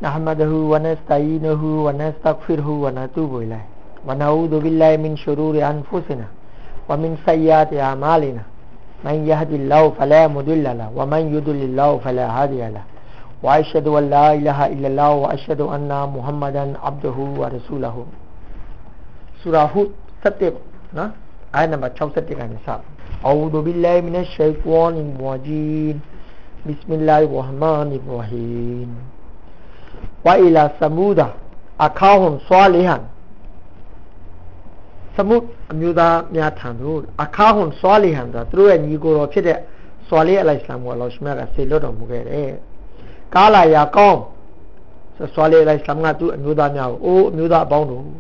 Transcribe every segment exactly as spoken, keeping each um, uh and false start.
نحمده ونستعينه ونستغفره ونتوب إليه ونعوذ بالله من شرور أنفسنا ومن سيئات أعمالنا من يهد الله فلا مضل له ومن يضلل الله فلا هادي له وأشهد أن لا إله إلا الله وأشهد أن محمدا عبده ورسوله سورة هود ستةนะอายะnumber sixty-sevenกันนะครับأعوذ بالله من الشيطان الرجيم بسم الله الرحمن الرحيم وإلى ثمود أخاهم صالحاสมุดအမျိုးသားများထံသို့အခါဟွန်ဆွာလီဟန်ဆိုတာသူတို့ရဲ့ညီကိုတော်ဖြစ်တဲ့ဆွာလီအလိုင်စလမ်ကိုအလ္လာဟ်ရှမြတ်ကဆေလွတ်တော်မူခဲ့တယ်။ကာလာယာကောင်းဆွာလီအလိုင်စလမ်ကသူ့အမျိုးသားများကိုအိုးအမျိုးသားအပေါင်းတို့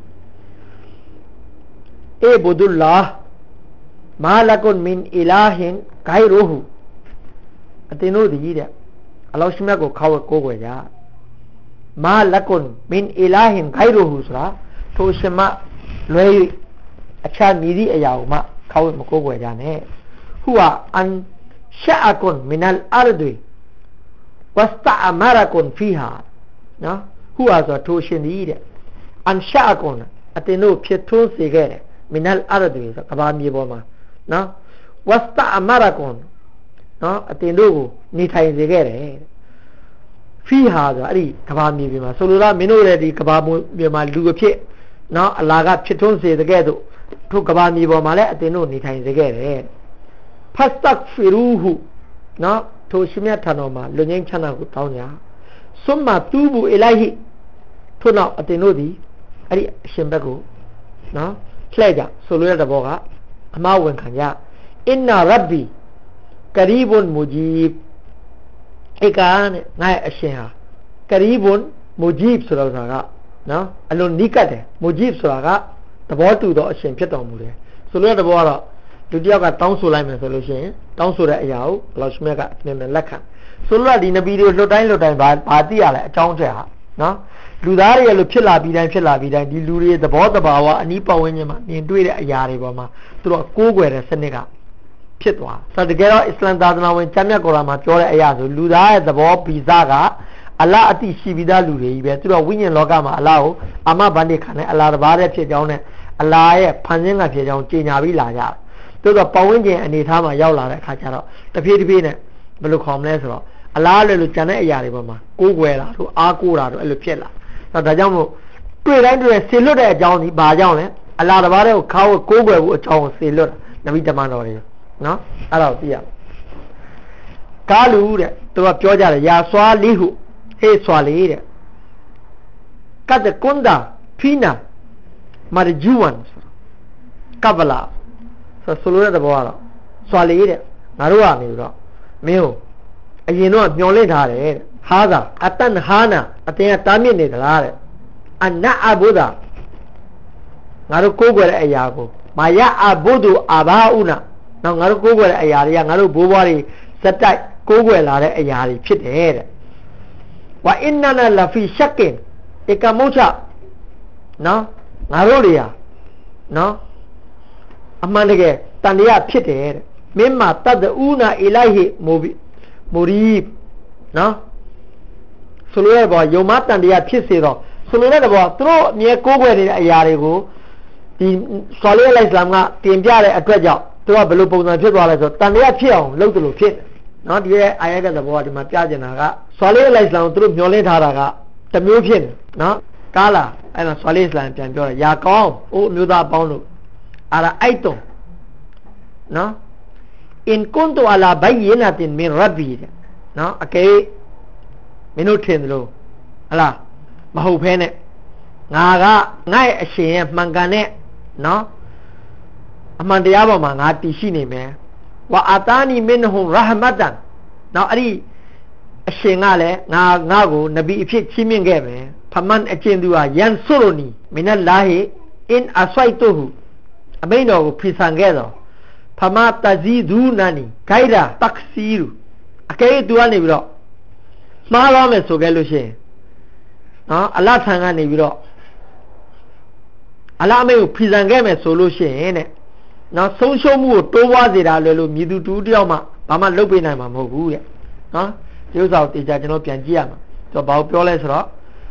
အေဘူဒူလာမာလကွန်မင်အီလာဟင်ဂိုင်ရူဟူအတင်တို့ဒီတဲ့အလ္လာဟ်ရှမြတ်ကိုခေါ်ကိုးကွယ်ကြမာလကွန်မင်အီလာဟင်ဂိုင်ရူဟူဆိုတာထိုရှင်မလွယ်အခြားမြည်သည့်အရာကိုမှခေါ်မကိုးကွယ်ကြနဲ့ဟူဟာအန်ရှာအကွန်မင်အလ်အာရဒ်ဝစတအမာရကွန်ဖီဟာနော်ဟူဟာဆိုထိုရှင်သည်တဲ့အန်ရှာအကွန်အတင်တို့ဖြစ်ထွန်းစေခဲ့တယ်မင်အလ်အာရဒ်ဆိုကဘာမြေပေါ်မှာနော်ဝစတအမာရကွန်နော်အတင်တို့ကိုနေထိုင်စေခဲ့တယ်ဖီဟာဆိုအဲ့ဒီကဘာမြေပြင်မှာဆိုလိုတာမင်းတို့ရဲ့ဒီကဘာမြေမှာလူအဖြစ်နော်အလာကဖြစ်ထွန်းစေတဲ့ကဲ့သို့ထိုကဘာမြေပေါ်မှာလည်းအတင်တို့နေထိုင်စေခဲ့တယ်ဖတ်တက်ဖီရူဟူနော်ထိုရှင်မြတ်ထံတော်မှာလူငင်းချမ်းသာကိုတောင်းကြဆွမ်းမတူဘူအလိုက်ဟိထို့နောက်အတင်တို့သည်အဲ့ဒီအရှင်ဘက်ကိုနော်လှည့်ကြဆိုလိုတဲ့သဘောကအမှားဝန်ခံကြအင်နာရဘ်ဘီကရီဘွန်မူဂျီဘ်ဧကာနဲ့ငါ့အရှင်ဟာကရီဘွန်မူဂျီဘ်ဆိုတော့ကနော်အလွန်နီးကပ်တယ်မူဂျီဘ်ဆိုတာကသဘောတူသောအရှင်ဖြစ်တော်မူတယ်ဆိုလိုတဲ့သဘောကတော့လူတစ်ယောက်ကတောင်းဆိုလိုက်မယ်ဆိုလို့ရှိရင်တောင်းဆိုတဲ့အရာကိုအလ္လာဟ်ရှမြတ်ကအမြင်နဲ့လက်ခံဆိုလိုတဲ့ဒီနဗီတွေလွတ်တိုင်းလွတ်တိုင်းဘာဘာသိရလဲအကြောင်းချက်ဟာနော်လူသားတွေရဲ့လို့ဖြစ်လာပြီးတိုင်းဖြစ်လာပြီးတိုင်းဒီလူတွေသဘောတဘာဝအနီးပတ်ဝန်းကျင်မှာမြင်တွေ့တဲ့အရာတွေပေါ်မှာသူတို့ကိုးကွယ်တဲ့စနစ်ကဖြစ်သွားဆိုတော့တကယ်တော့အစ္စလမ်သာသနာဝင်ကျမ်းမြတ်ကုရ်အာန်မှာပြောတဲ့အရာဆိုလူသားရဲ့သဘောဗီဇကအလ္လာဟ်အတိရှိပြီးသားလူတွေကြီးပဲသူတို့ဝိညာဉ်လောကမှာအလ္လာဟ်ကိုအာမဘန္တိခံတဲ့အလ္လာဟ်တပါးတည်းဖြစ်ကြောင်းနဲ့အလ္လာဟ်ရဲ့ဖန်ဆင်းကဖြစ်ကြောင်းကြေညာပြီးလာကြတယ်သူတို့ပတ်ဝန်းကျင်အနေထားမှာရောက်လာတဲ့အခါကျတော့တဖြည်းတဖြည်းနဲ့ဘယ်လိုခေါ်မလဲဆိုတော့အလ္လာဟ်လည်းလို့ကျန်တဲ့အရာတွေပေါ်မှာကိုးကွယ်တာတို့အားကိုးတာတို့အဲ့လိုဖြစ်လာဒါကြောင့်မို့တွေ့တိုင်းတွေ့ဆေလွတ်တဲ့အကြောင်းဒီဘာကြောင့်လဲအလ္လာဟ်တပါးတည်းကိုခါဝကိုးကွယ်ဖို့အကြောင်းကိုဆေလွတ်နဗီတမန်တော်တွေနော်အဲ့ဒါကိုသိရကာလူတဲ့သူကပြောကြတယ်ယာဆွာလီဟုဟေးဆွာလီတဲ့ကတ်ကွန်ဒါဖီနာမာဂျူဝန်ကဗလာဆိုဆိုလိုတဲ့ဘောကတော့ဆွာလီတဲ့ငါတို့ကနေပြီးတော့မင်းကိုအရင်တော့မျောလင့်ထားတယ်တဲ့ဟာသာအတန်ဟာနာအတင်ကတားမြစ်နေသလားတဲ့အနအဘုဒ္ဓငါတို့ကိုးကွယ်တဲ့အရာကိုမာယအဘုဒ္ဓအာဘာဥနာနော်ငါတို့ကိုးကွယ်တဲ့အရာတွေကငါတို့ဘိုးဘွားတွေစက်တိုက်ကိုးကွယ်လာတဲ့အရာတွေဖြစ်တယ်တဲ့ဝါအင်နနာလဖီရှက်ကင်ဧကမုချနော်ငါတို့တွေဟာနော်အမှန်တကယ်တန်တရားဖြစ်တယ်တဲ့မင်းမာတတ်တူနာအီလိုက်ဟိမိုဘီမိုရီနော်ဆိုလိုတဲ့ဘောယုံမတန်တရားဖြစ်စေတော့ဆိုလိုတဲ့ဘောသူတို့အမြဲကိုးကွယ်နေတဲ့အရာတွေကိုဒီဆွာလီအလိုင်စလမ်ကတင်ပြတဲ့အတွက်ကြောင့်သူကဘယ်လိုပုံစံဖြစ်သွားလဲဆိုတော့တန်တရားဖြစ်အောင်လုပ်တယ်လို့ဖြစ်တယ်နော်ဒီရဲ့အာယတ်ကသဘောကဒီမှာပြကျင်တာကဆွာလီအလိုင်စလမ်ကိုသူတို့မျောလင်းထားတာကတမျိုးဖြစ်နေနော်ကာလာအဲ့ဒါဆွာလီအလိုင်ပြန်ပြောတယ်ယာကောင်းအိုးအမျိုးသားအပေါင်းတို့အာရာအိုက်တုံနော်အင်ကွန်တူအလာဘိုင်ယနာတင်မင်ရဘီနော်အကေမင်းတို့ထင်တယ်လို့ဟလားမဟုတ်ဖဲနဲ့ငါကငါ့ရဲ့အရှင်ရဲ့မှန်ကန်တဲ့နော်အမှန်တရားပေါ်မှာငါတည်ရှိနေမယ်ဝါအာတာနီမင်ဟွန်ရာဟမတ်တန်နော်အဲ့ဒီအရှင်ကလည်းငါငါ့ကိုနဗီအဖြစ်ချီးမြှင့်ခဲ့မယ်ဖမန်အကျဉ်သူဟာယန်ဆူရိုနီမင်နလာဟီအင်အဆွိုက်တူဟူအမိန်တော်ကိုဖိဆန်ခဲ့တော့ဖမတဇီဒူနာနီဂိုင်ရာတက်စီရူအကဲသူကနေပြီးတော့မှားသွားမယ်ဆိုခဲ့လို့ရှိရင်နော်အလတ်ထံကနေပြီးတော့အလတ်အမိန်ကိုဖိဆန်ခဲ့မယ်ဆိုလို့ရှိရင်တဲ့နော်ဆုံးရှုံးမှုကိုတိုးပွားစေတာလွယ်လို့မြည်သူတူတယောက်မှဘာမှလုပ်ပေးနိုင်မှာမဟုတ်ဘူးတဲ့နော်ဒီဥစ္စာကိုတေချာကျွန်တော်ပြန်ကြည့်ရမှာသူကဘာကိုပြောလဲဆိုတော့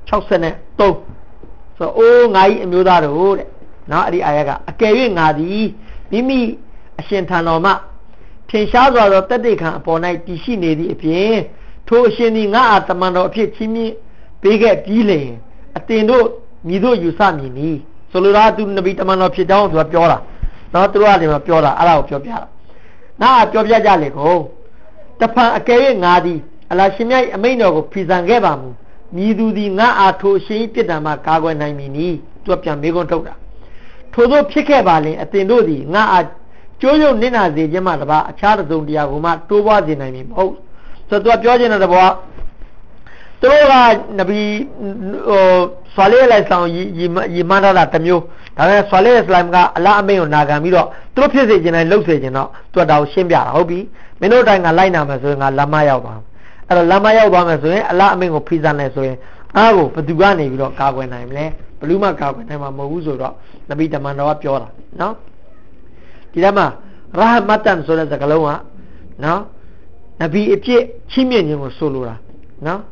six ne to so o ngai amyoda do de no adi ayaga akere nga di mimi ashin thanoma phin sha swa do tat tikhan apor nai tishi ne di apin tho ashin di nga a taman do aphit chimi pe ke pi le atin do mi do yu sa mi ni so lo da tu nabi taman do phit taw tu pyo la no tu ra de ma pyo la ala ko pyo pya la na pyo pya ja le ko taphan akere nga di ala shin myai amain do ko phisan ke ba mu mi du di nga a tho shin pit dan ma ka kwai nai mi ni tu pyan me kon thok daထို့သောဖြစ်ခဲ့ပါလင်အတင်တို့သည်ငါအားကျိုးရုံနစ်နာစေခြင်းမှတပါအခြားသုံးတရားကိုမှတိုးပွားစေနိုင်မည်မဟုတ်ဆိုတော့ပြောခြင်းတဲ့ဘောသူတို့ကနဗီဟိုဆွာလေးလိုက်ဆောင်ရီရီမန္တလာတစ်မျိုးဒါပေမဲ့ဆွာလေးအစ္စလာမ်ကအလားအမိန်ကိုနာခံပြီးတော့သူတို့ဖြစ်စေခြင်းတိုင်းလှုပ်စေခြင်းတော့သူကတောင်ရှင်းပြတာဟုတ်ပြီမင်းတို့တိုင်းကလိုက်နာမယ်ဆိုရင်ငါလမ်းမရောက်သွားအဲ့တော့လမ်းမရောက်သွားမယ်ဆိုရင်အလားအမိန်ကိုဖိစံနေဆိုရင်အားကိုဘသူကနေပြီးတော့ကာကွယ်နိုင်မလဲဘလူးမကာကွယ်နိုင်မှာမဟုတ်ဘူးဆိုတော့နဗီတမန်တော်ကပြောတာနော်ဒီထဲမှာရာဟမတ်တန်ဆိုတဲ့စကားလုံးကနော်နဗီအဖြစ်ချီးမြှင့်ခြင်းကိုဆိုလိုတာနော်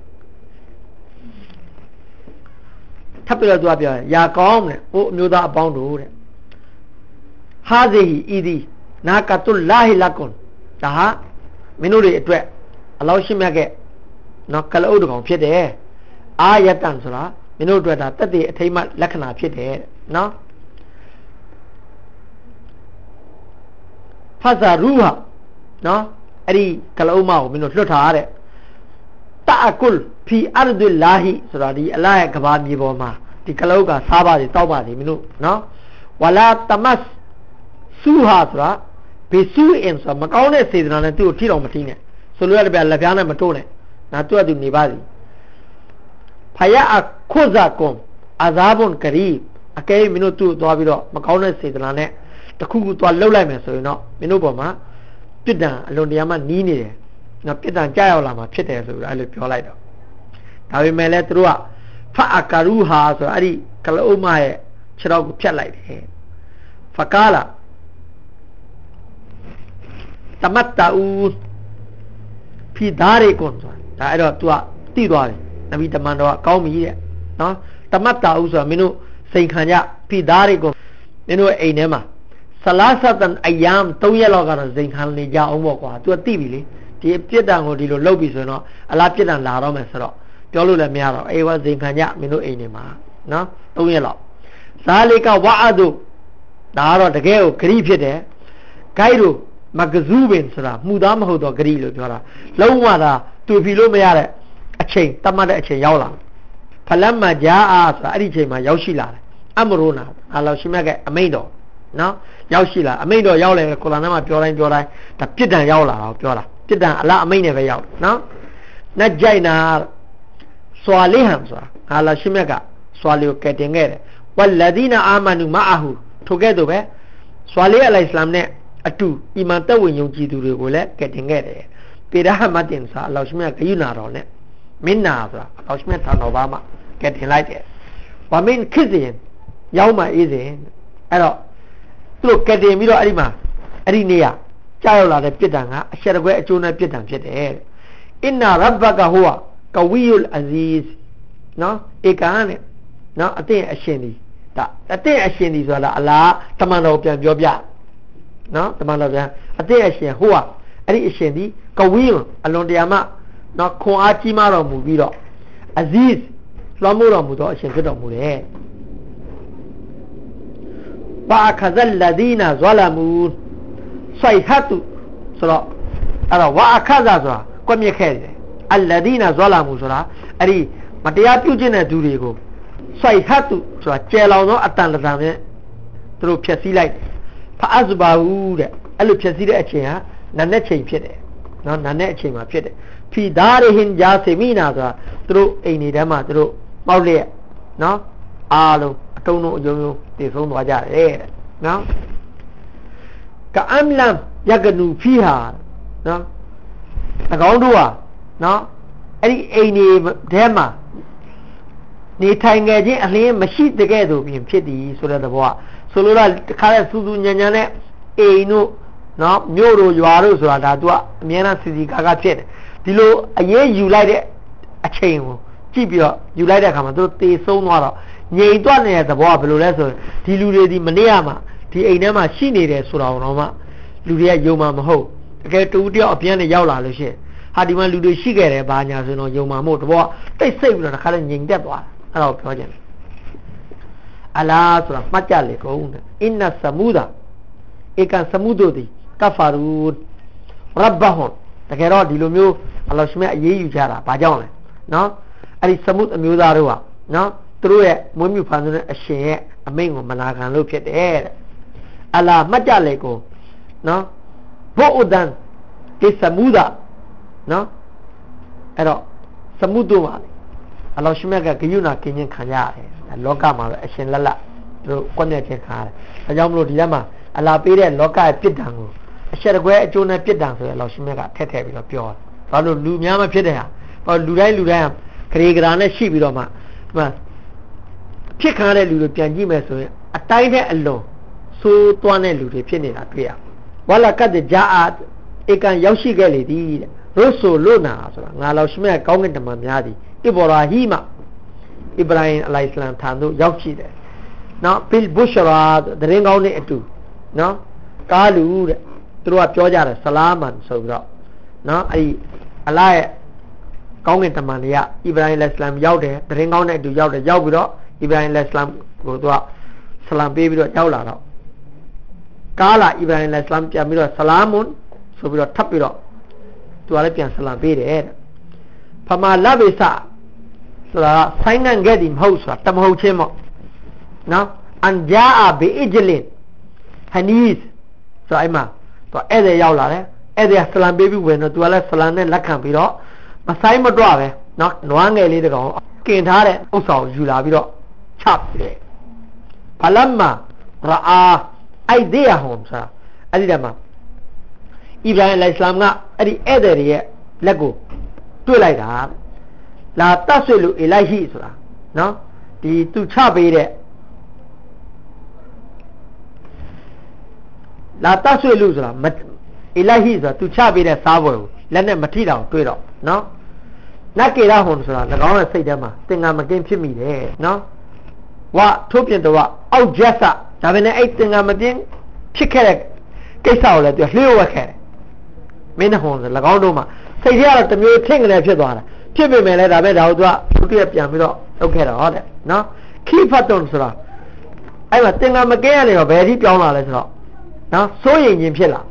ထပ်ပြီးတော့သူကပြောတယ်ယာကောင်းတဲ့ဟိုအမျိုးသားအပေါင်းတို့တဲ့ဟာဇီဟီအီဒီနာကတုလာဟီလကွန်ဒါဟာမင်းတို့တွေအတွက်အလောရှိမြတ်ကနော်ကလအုပ်တော်ဖြစ်တယ်အာယတန်ဆိုတာမင်းတို့အတွက်ဒါတက်တဲ့အထိမ့်မှလက္ခဏာဖြစ်တယ်နော်ဖဇာရူဟာနော်အဲ့ဒီကလအုပ်မကိုမင်းတို့လွတ်ထားရတဲ့တာအကုလ်ဖီအာရဒူလာဟီဆိုတာဒီအလ္လာဟ်ရဲ့ကဘာမြေပေါ်မှာဒီကလအုပ်ကစားပါစေတောက်ပါစေမင်းတို့နော်ဝလာတမတ်ဆူဟာဆိုတာဘေဆူအင်ဆိုမကောင်းတဲ့စေတနာနဲ့သူ့ကိုထိတော်မထိနဲ့ဆိုလိုရတယ်ဗျလက်ပြားနဲ့မတိုးနဲ့နာသူ့အတူနေပါစီဖယာအခုဇာကွန်အာဇာဘွန်ကရီအကဲမင်းတို့သူ့သွားပြီးတော့မကောင်းတဲ့စေတနာနဲ့တခုခုသွားလှုပ်လိုက်မယ်ဆိုရင်တော့မင်းတို့ပေါ်မှာပြစ်ဒဏ်အလွန်တရာမှနီးနေတယ်နော်ပြစ်ဒဏ်ကြောက်ရောက်လာမှာဖြစ်တယ်ဆိုပြီးအဲ့လိုပြောလိုက်တော့ဒါပေမဲ့လည်းသူတို့ကဖအကာရူဟာဆိုအဲ့ဒီကလအုပ်မရဲ့ခြေထောက်ကိုဖြတ်လိုက်တယ်ဖကာလာတမတ်တူဖီဒါရီကွန်ဆိုတာဒါအဲ့တော့ तू ကတိသွားတယ်နဗီတမန်တော်ကကောင်းပြီတဲ့နော်တမတ်တူဆိုတာမင်းတို့စိန်ခံကြဖီဒါရီကွန်မင်းတို့အိမ်ထဲမှာဆလာဆတ်တန်အယမ်သုံးရက်လောက်ကတော့စိန်ခံနေကြအောင်ပေါ့ကွာ तू ကတိပြီလေဒီပြစ်ဒဏ်ကိုဒီလိုလုပ်ပြီဆိုရင်တော့အလားပြစ်ဒဏ်လာတော့မယ်ဆိုတော့ပြောလို့လည်းမရတော့အေးဝစိန်ခံကြမင်းတို့အိမ်ထဲမှာနော်သုံးရက်လောက်ဇာလီကဝါအဒုဒါကတော့တကယ်ကိုဂရိဖြစ်တယ်ဂိုက်တို့မဂဇူဘင်ဆိုတာမှုသားမဟုတ်တော့ဂရိလို့ပြောတာလုံးဝသာတူပြီလို့မရတဲ့အချိန်တတ်မှတ်တဲ့အချိန်ရောက်လာဖလမ်မဂျာအာဆိုတာအဲ့ဒီအချိန်မှာရောက်ရှိလာတယ်အမရိုနာအလောရှိမြတ်ကအမိန့်တော်နော်ရောက်ရှိလာအမိန့်တော်ရောက်လေကုရ်အာန်ထဲမှာပြောတိုင်းပြောတိုင်းဒါပြစ်ဒဏ်ရောက်လာတော့ပြောတာပြစ်ဒဏ်အလားအမိန့်နဲ့ပဲရောက်နော်နတ်ကြိုက်နာဆွာလေးဟန်ဆိုတာအလောရှိမြတ်ကဆွာလေးကိုကဲတင်ခဲ့တယ်ဝလဒီနာအာမနူမအဟူထိုကဲ့သို့ပဲဆွာလေးအလိုင်စလမ်နဲ့အတူအီမန်တက်ဝင်ယုံကြည်သူတွေကိုလည်းကဲတင်ခဲ့တယ်ပေရဟမတ်တင်စာအလောရှိမြတ်ဂယုနာတော်နဲ့မင်းနာဆိုတာအလောရှိမြတ်ထာတော်ဘာမှကဲတင်လိုက်တယ်ဝမင်းခိဇင်ရောက်မှအေးစဉ်အဲ့တော့သူတို့ကဲတင်ပြီးတော့အဲ့ဒီမှာအဲ့ဒီနေရာကြာရောက်လာတဲ့ပြစ်ဒဏ်ကအရှက်တကွဲအကျိုးနဲ့ပြစ်ဒဏ်ဖြစ်တယ်အင်နာရဘကဟူဝါကဝီယုလ်အဇီဇ်နော်ဧကန်နဲ့နော်အတဲ့အရှင်ဒီဒါအတဲ့အရှင်ဒီဆိုတာအလားတမန်တော်ပြန်ပြောပြနော်တမန်တော်ပြန်အတဲ့အရှင်ဟိုဟာအဲ့ဒီအရှင်ဒီကဝီယုလ်အလွန်တရာမှနော်ခွန်အားကြီးမားတော်မူပြီးတော့အဇီဇ်လွှမ်းမိုးတော်မူသောအရှင်ဖြစ်တော်မူတယ်ဘာခဇလ်လဒီနာဇလမူဆိုင်ဟတ်တူဆိုတော့အဲ့တော့ဝါအခဇာဆိုတာကွက်မြက်ခဲ့တယ်အလဒီနာဇလမူဆိုတာအဲ့ဒီမတရားပြုကျင့်တဲ့သူတွေကိုဆိုင်ဟတ်တူဆိုတာကျဲလောင်သောအတန်တန်နဲ့သူတို့ဖြက်စီးလိုက်ဖအဇဘာဟူတဲ့အဲ့လိုဖြက်စီးတဲ့အချိန်ဟာနာနဲ့ချိန်ဖြစ်တယ်နော်နာနဲ့အချိန်မှာဖြစ်တယ်ဖီဒါရဟင်ဂျာစီမီနာဆိုတာသူတို့အိမ်နေထဲမှာသူတို့ပေါက်လျက်နော်အားလုံးအတုံးလုံးအယုံယုံတည်ဆုံးသွားကြတယ်တဲ့နော်ကအမ်လမ်ယကနူဖီဟာနော်အကောင်တို့ဟာနော်အဲ့ဒီအိမ်နေထဲမှာနေထိုင်ခဲ့ခြင်းအလင်းမရှိတကယ်ဆိုပြင်ဖြစ်သည်ဆိုတဲ့သဘောကဆိုလိုတာတခါလဲစူးစူးညံညံနဲ့အိမ်တို့နော်မြို့တို့ရွာတို့ဆိုတာဒါသူကအများအားစီစီကားကားဖြစ်တယ်ဒီလိုအရေးယူလိုက်တဲ့အချိန်ကိုကြည့်ပြီးတော့ယူလိုက်တဲ့အခါမှာသူတို့တေဆုံးသွားတော့ငြိမ်သွားနေတဲ့သဘောကဘယ်လိုလဲဆိုရင်ဒီလူတွေဒီမနေ့ကမှဒီအိမ်ထဲမှာရှိနေတယ်ဆိုတာတော့မှလူတွေကယုံမှာမဟုတ်တကယ်တူတယောက်အပြန်နဲ့ရောက်လာလို့ရှိရင်ဟာဒီမှာလူတွေရှိခဲ့တယ်ဘာညာဆိုတော့ယုံမှာမဟုတ်တဘောတိတ်ဆိတ်ပြီးတော့တစ်ခါလဲငြိမ်သက်သွားတယ်အဲ့တော့ပြောကြတယ်အလားဆိုတာမှတ်ကြလေကုန်တယ်အင်နသမူဒဧကသမှုတို့သည်ကဖာရူရဘ္ဘဟွန်တကယ်တော့ဒီလိုမျိုးအလ္လာဟ်ရှင်ရဲ့အေးအေးယူကြတာဘာကြောင့်လဲနော်အဲ့ဒီသမှုအမျိုးသားတို့ကနော်သူတို့ရဲ့မွေးမြူဖန်ဆင်းတဲ့အရှင်ရဲ့အမိန့်ကိုမနာခံလို့ဖြစ်တယ်တဲ့အလားမှတ်ကြလေကုန်နော်ဘုဥဒန်ဒီသမှုဒနော်အဲ့တော့သမှုတို့ပါလေအလ္လာဟ်ရှင်ကဂယုဏကင်းခြင်းခံရတယ်လောကမှာပဲအရှင်လက်လက်သူတို့ကွက်နဲ့ခြင်းခံရတယ်ဒါကြောင့်မလို့ဒီထဲမှာအလားပေးတဲ့လောကရဲ့ပြစ်ဒဏ်ကိုအရှက်တကွဲအကျိုးနဲ့ပြစ်ဒဏ်ဆိုရလောရှင်မြတ်ကထက်ထည့်ပြီးတော့ပြောတယ်ဘာလို့လူများမဖြစ်တဲ့ဟာဘာလူတိုင်းလူတိုင်းခရေကရာနဲ့ရှိပြီးတော့မှဒီမှာဖြစ်ခါတဲ့လူတွေပြန်ကြည့်မယ်ဆိုရင်အတိုင်းနဲ့အလွန်သိုးသွမ်းတဲ့လူတွေဖြစ်နေတာတွေ့ရဝလာကတ်ဂျာအာဧကန်ရောက်ရှိခဲ့လေသည်တဲ့ရို့ဆိုလို့နာဆိုတာငါလောရှင်မြတ်ကောင်းကင်တမန်များသည်အီဗရာဟီမအီဗရာဟင်အလိုင်စလမ်ထံသို့ရောက်ရှိတယ်နော်ဘီလ်ဘူရှရာတရင်ကောင်းနဲ့အတူနော်ကာလူတဲ့သူတို့ကပြောကြတယ်ဆလာမန်ဆိုပြီးတော့နော်အဲ့ဒီအလာရဲ့ကောင်းကင်တမန်တွေကအီဗရာဟင်အလိုင်စလမ်ရောက်တယ်တရင်ကောင်းနဲ့အတူရောက်တယ်ရောက်ပြီးတော့အီဗရာဟင်အလိုင်စလမ်ကိုသူကဆလမ်ပေးပြီးတော့ရောက်လာတော့ကာလာအီဗရာဟင်အလိုင်စလမ်ပြန်ပြီးတော့ဆလာမွန်ဆိုပြီးတော့ထပ်ပြီးတော့သူကလည်းပြန်ဆလမ်ပေးတယ်တဲ့ဖမာလဘိဆာဆိုတာဆိုင်ငံခဲ့သည်မဟုတ်ဆိုတာတမဟုတ်ချင်းပေါ့နော်အန်ဂျာအဘီအဂျလင်ဟနီစ်ဆိုအဲ့မှာသူအဲ့ဒါရောက်လာတယ်အဲ့ဒါဆလမ်ပေးပြီးဝင်တော့သူကလည်းဆလမ်နဲ့လက်ခံပြီးတော့မဆိုင်မတော့ပဲနော်နွားငယ်လေးတကောင်ကင်ထားတဲ့ဥစ္စာကိုယူလာပြီးတော့ချပြတယ်ဖလမ်မာရာအာအိုက်ဒီယာဟွန်ဆိုတာအဲ့ဒီတည်းမှာအီဗရာဟင်အလိုင်စလမ်ကအဲ့ဒီအဲ့ဒါရဲ့လက်ကိုတွေ့လိုက်တာလာတတ်ဆွေလူအီလိုက်ဟီဆိုတာနော်ဒီသူချပေးတဲ့လာတတ်ဆွေလူဆိုတာအီလိုက်ဟီဆိုတာသူချပေးတဲ့စားပွဲကိုလက်နဲ့မထိတောင်တွေ့တော့နော်နတ်ကေရဟွန်ဆိုတာ၎င်းရဲ့စိတ်ထဲမှာသင်္ကန်းမကင်းဖြစ်မိတယ်နော်ဝထုတ်ပြင်တော့အောက်ဂျက်ဆာဒါပဲနဲ့အဲ့သင်္ကန်းမကင်းဖြစ်ခဲ့တဲ့ကိစ္စကိုလည်းသူလျှို့ဝှက်ခဲ့တယ်မင်းဟွန်ဆို၎င်းတို့မှာစိတ်ထဲကတော့တမျိုးထင်ကနေဖြစ်သွားတာဖြစ်ပေမဲ့လည်းဒါပဲဒါကိုသူကသူတည်းပြန်ပြီးတော့လုပ်ခဲ့တာဟုတ်တယ်နော်ခီဖတ်တွန်ဆိုတာအဲ့မှာသင်္ကန်းမကင်းရနေတော့ဘယ်အထိပြောင်းလာလဲဆိုတော့နော်စိုးရိမ်ခြင်းဖြစ်လာ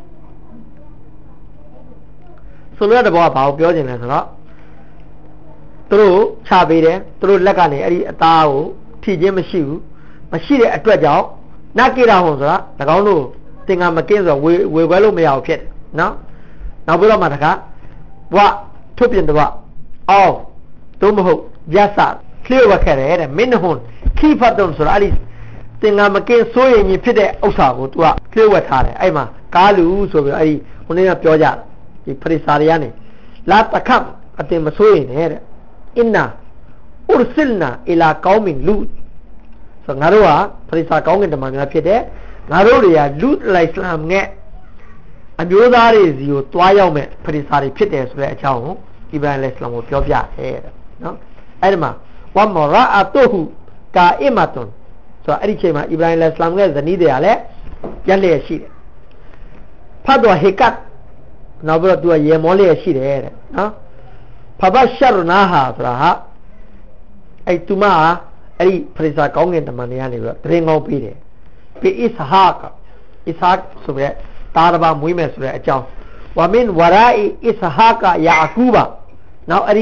ဆိုလိုတဲ့ဘောကဘာကိုပြောချင်လဲဆိုတော့သူတို့ချပေးတယ်သူတို့လက်ကနေအဲ့ဒီအသားကိုထိခြင်းမရှိဘူးမရှိတဲ့အတွက်ကြောင့်နတ်ကိရဟွန်ဆိုတာ၎င်းတို့သင်္ကန်းမကင်းဆိုတော့ဝေဝေခွဲလို့မရဘူးဖြစ်တယ်နော်နောက်ပြီးတော့မှတခါဘဝထုတ်ပြင်တော့အော်တို့မဟုတ်ရသလျှို့ဝှက်ခဲ့တယ်တဲ့မင်းဟွန်ခီဖတ်တွန်ဆိုတာအဲ့ဒီသင်္ကန်းမကင်းစိုးရိမ်ခြင်းဖြစ်တဲ့ဥစ္စာကိုသူကလျှို့ဝှက်ထားတယ်အဲ့မှာကားလူဆိုပြီးအဲ့ဒီဟိုနေ့ကပြောကြတယ်ဒီဖရိစာတွေကနေလာတခပ်အတင်မစိုးရိမ်နဲ့တဲ့အင်နာဥရစလနာအီလာကောင်းမင်လူဆိုငါတို့ကဖရိစာကောင်းကင်တမန်များဖြစ်တဲ့ငါတို့တွေကလူအလိုင်စလမ်နဲ့အမျိုးသားတွေစီကိုတွားရောက်မဲ့ဖရိစာတွေဖြစ်တယ်ဆိုတဲ့အကြောင်းကိုအီဗရာဟင်အလိုင်စလမ်ကိုပြောပြတယ်တဲ့နော်အဲ့ဒီမှာဝမရာအတုဟူကာအီမတ်ွန်ဆိုတော့အဲ့ဒီချိန်မှာအီဗရာဟင်အလိုင်စလမ်ရဲ့ဇနီးတွေကလည်းရက်လျက်ရှိတယ်ဖတ်တော်ဟေကတ်နောက်ပြီးတော့သူကရေမောလျက်ရှိတယ်တဲ့နော်ဖဘရှာရနာဟာဆိုတာဟာအဲ့သူမဟာအဲ့ဒီဖရိစာကောင်းကင်တမန်တွေကနေပြီးတော့တရင်ကောင်းပေးတယ်ပြီးအစ္စဟာကအစ္စဟာဆိုတဲ့တာရဘာမွေးမယ်ဆိုတဲ့အကြောင်းဝမင်ဝရာအီအစ္စဟာကယာကူဘာနောက်အဲ့ဒီ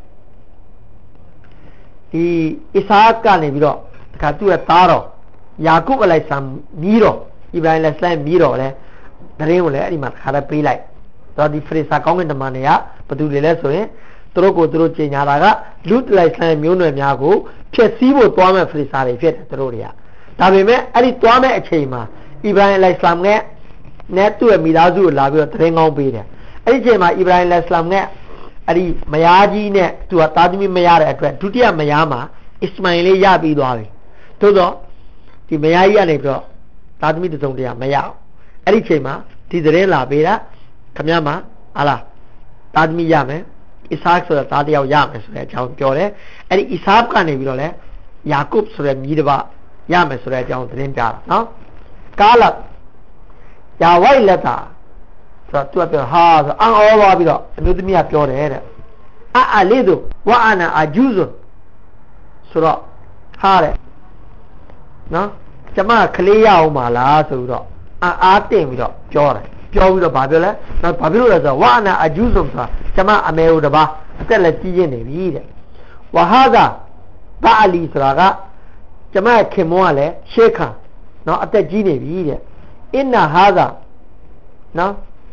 ဒီအစ္စဟာကနေပြီးတော့တခါသူ့ရဲ့သားတော်ယာကုပ်အလိုင်ဆမ်မီးတော်အီဗရာဟင်အလိုင်စလမ်မီးတော်လည်းတရင်ကိုလည်းအဲ့ဒီမှာတခါလည်းပေးလိုက်တော့ဒီဖရိစာကောင်းကင်တမန်တွေကဘယ်သူတွေလဲဆိုရင်သူတို့ကိုသူတို့ကြီးညာတာကလူတလိုက်ဆန်မျိုးနွယ်များကိုဖျက်ဆီးဖို့တွားမဲ့ဖရိစာတွေဖြစ်တယ်သူတို့တွေကဒါပေမဲ့အဲ့ဒီတွားမဲ့အချိန်မှာအီဗရာဟင်အလိုင်စလမ်နဲ့နဲ့သူ့ရဲ့မိသားစုကိုလာပြီးတော့တရင်ကောင်းပေးတယ်အဲ့ဒီအချိန်မှာအီဗရာဟင်အလိုင်စလမ်နဲ့အဲ့ဒီမယားကြီးနဲ့သူကသားသမီးမရတဲ့အတွက်ဒုတိယမယားမှာအစ္စမိုင်လေးရပြီးသွားပြီသို့တော့ဒီမယားကြီးကနေပြီးတော့သားသမီးတစ်စုံတရာမရအောင်အဲ့ဒီအချိန်မှာဒီတရင်လာပေးတာခမရမှာဟာလားသားသမီးရမယ်อิสาဆိုတဲ့သားတယောက်ရမယ်ဆိုတဲ့အကြောင်းပြောတယ်အဲ့ဒီအီဆာကနေပြီးတော့လဲယာကုပ်ဆိုတဲ့မြည်တစ်ပါးရမယ်ဆိုတဲ့အကြောင်းသတင်းပြတာနော်ကာလယာဝိုက်လက်တာဆိုတော့သူကပြောဟာဆိုအံ့ဩသွားပြီးတော့အမျိုးသမီးကပြောတယ်တဲ့အအလေးတို့ဝါအနာအဂျူဇွန်ဆိုတော့ဟာတဲ့နော်ကျမကလေးရအောင်ပါလားဆိုပြီးတော့အာအားတင်ပြီးတော့ပြောတယ်ပြောပြီးတော့ဗာပြောလဲနောက်ဘာဖြစ်လို့လဲဆိုတော့ဝါအနာအဂျူဇွန်ဆိုတာကျမအမေဟိုတပါအသက်လည်းကြီးရင်းနေပြီတဲ့ဝါဟာကဘာအလီဆိုတာကကျမခင်မောကလည်းရှေးခါနော်အသက်ကြီးနေပြီတဲ့အင်နာဟာကနော်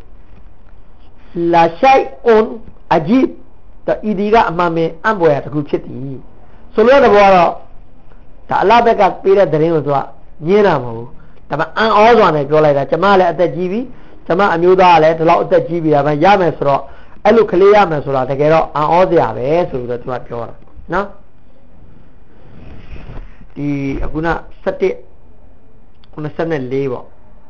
လာရှိုင်အွန်အဂျီဘ်တဤဒီကအမှန်မင်းအံ့ဖွယ်တခုဖြစ်သည်ဆိုလို့တဲ့ဘောကတော့ဒါအလဘက်ကပေးတဲ့သတင်းကိုသူကညင်းတာမဟုတ်ဘူးဒါပေမဲ့အံ့ဩစွာနဲ့ပြောလိုက်တာကျမလည်းအသက်ကြီးပြီကျမအမျိုးသားကလည်းဒီလောက်အသက်ကြီးပြီဒါပေမဲ့ရမယ်ဆိုတော့အဲ့လိုကလေးရမယ်ဆိုတာတကယ်တော့အံ့ဩစရာပဲဆိုပြီးတော့သူကပြောတာနော်ဒီအခုနဆယ့်တစ် ခုနှစ်ဆယ့်လေးပေါ့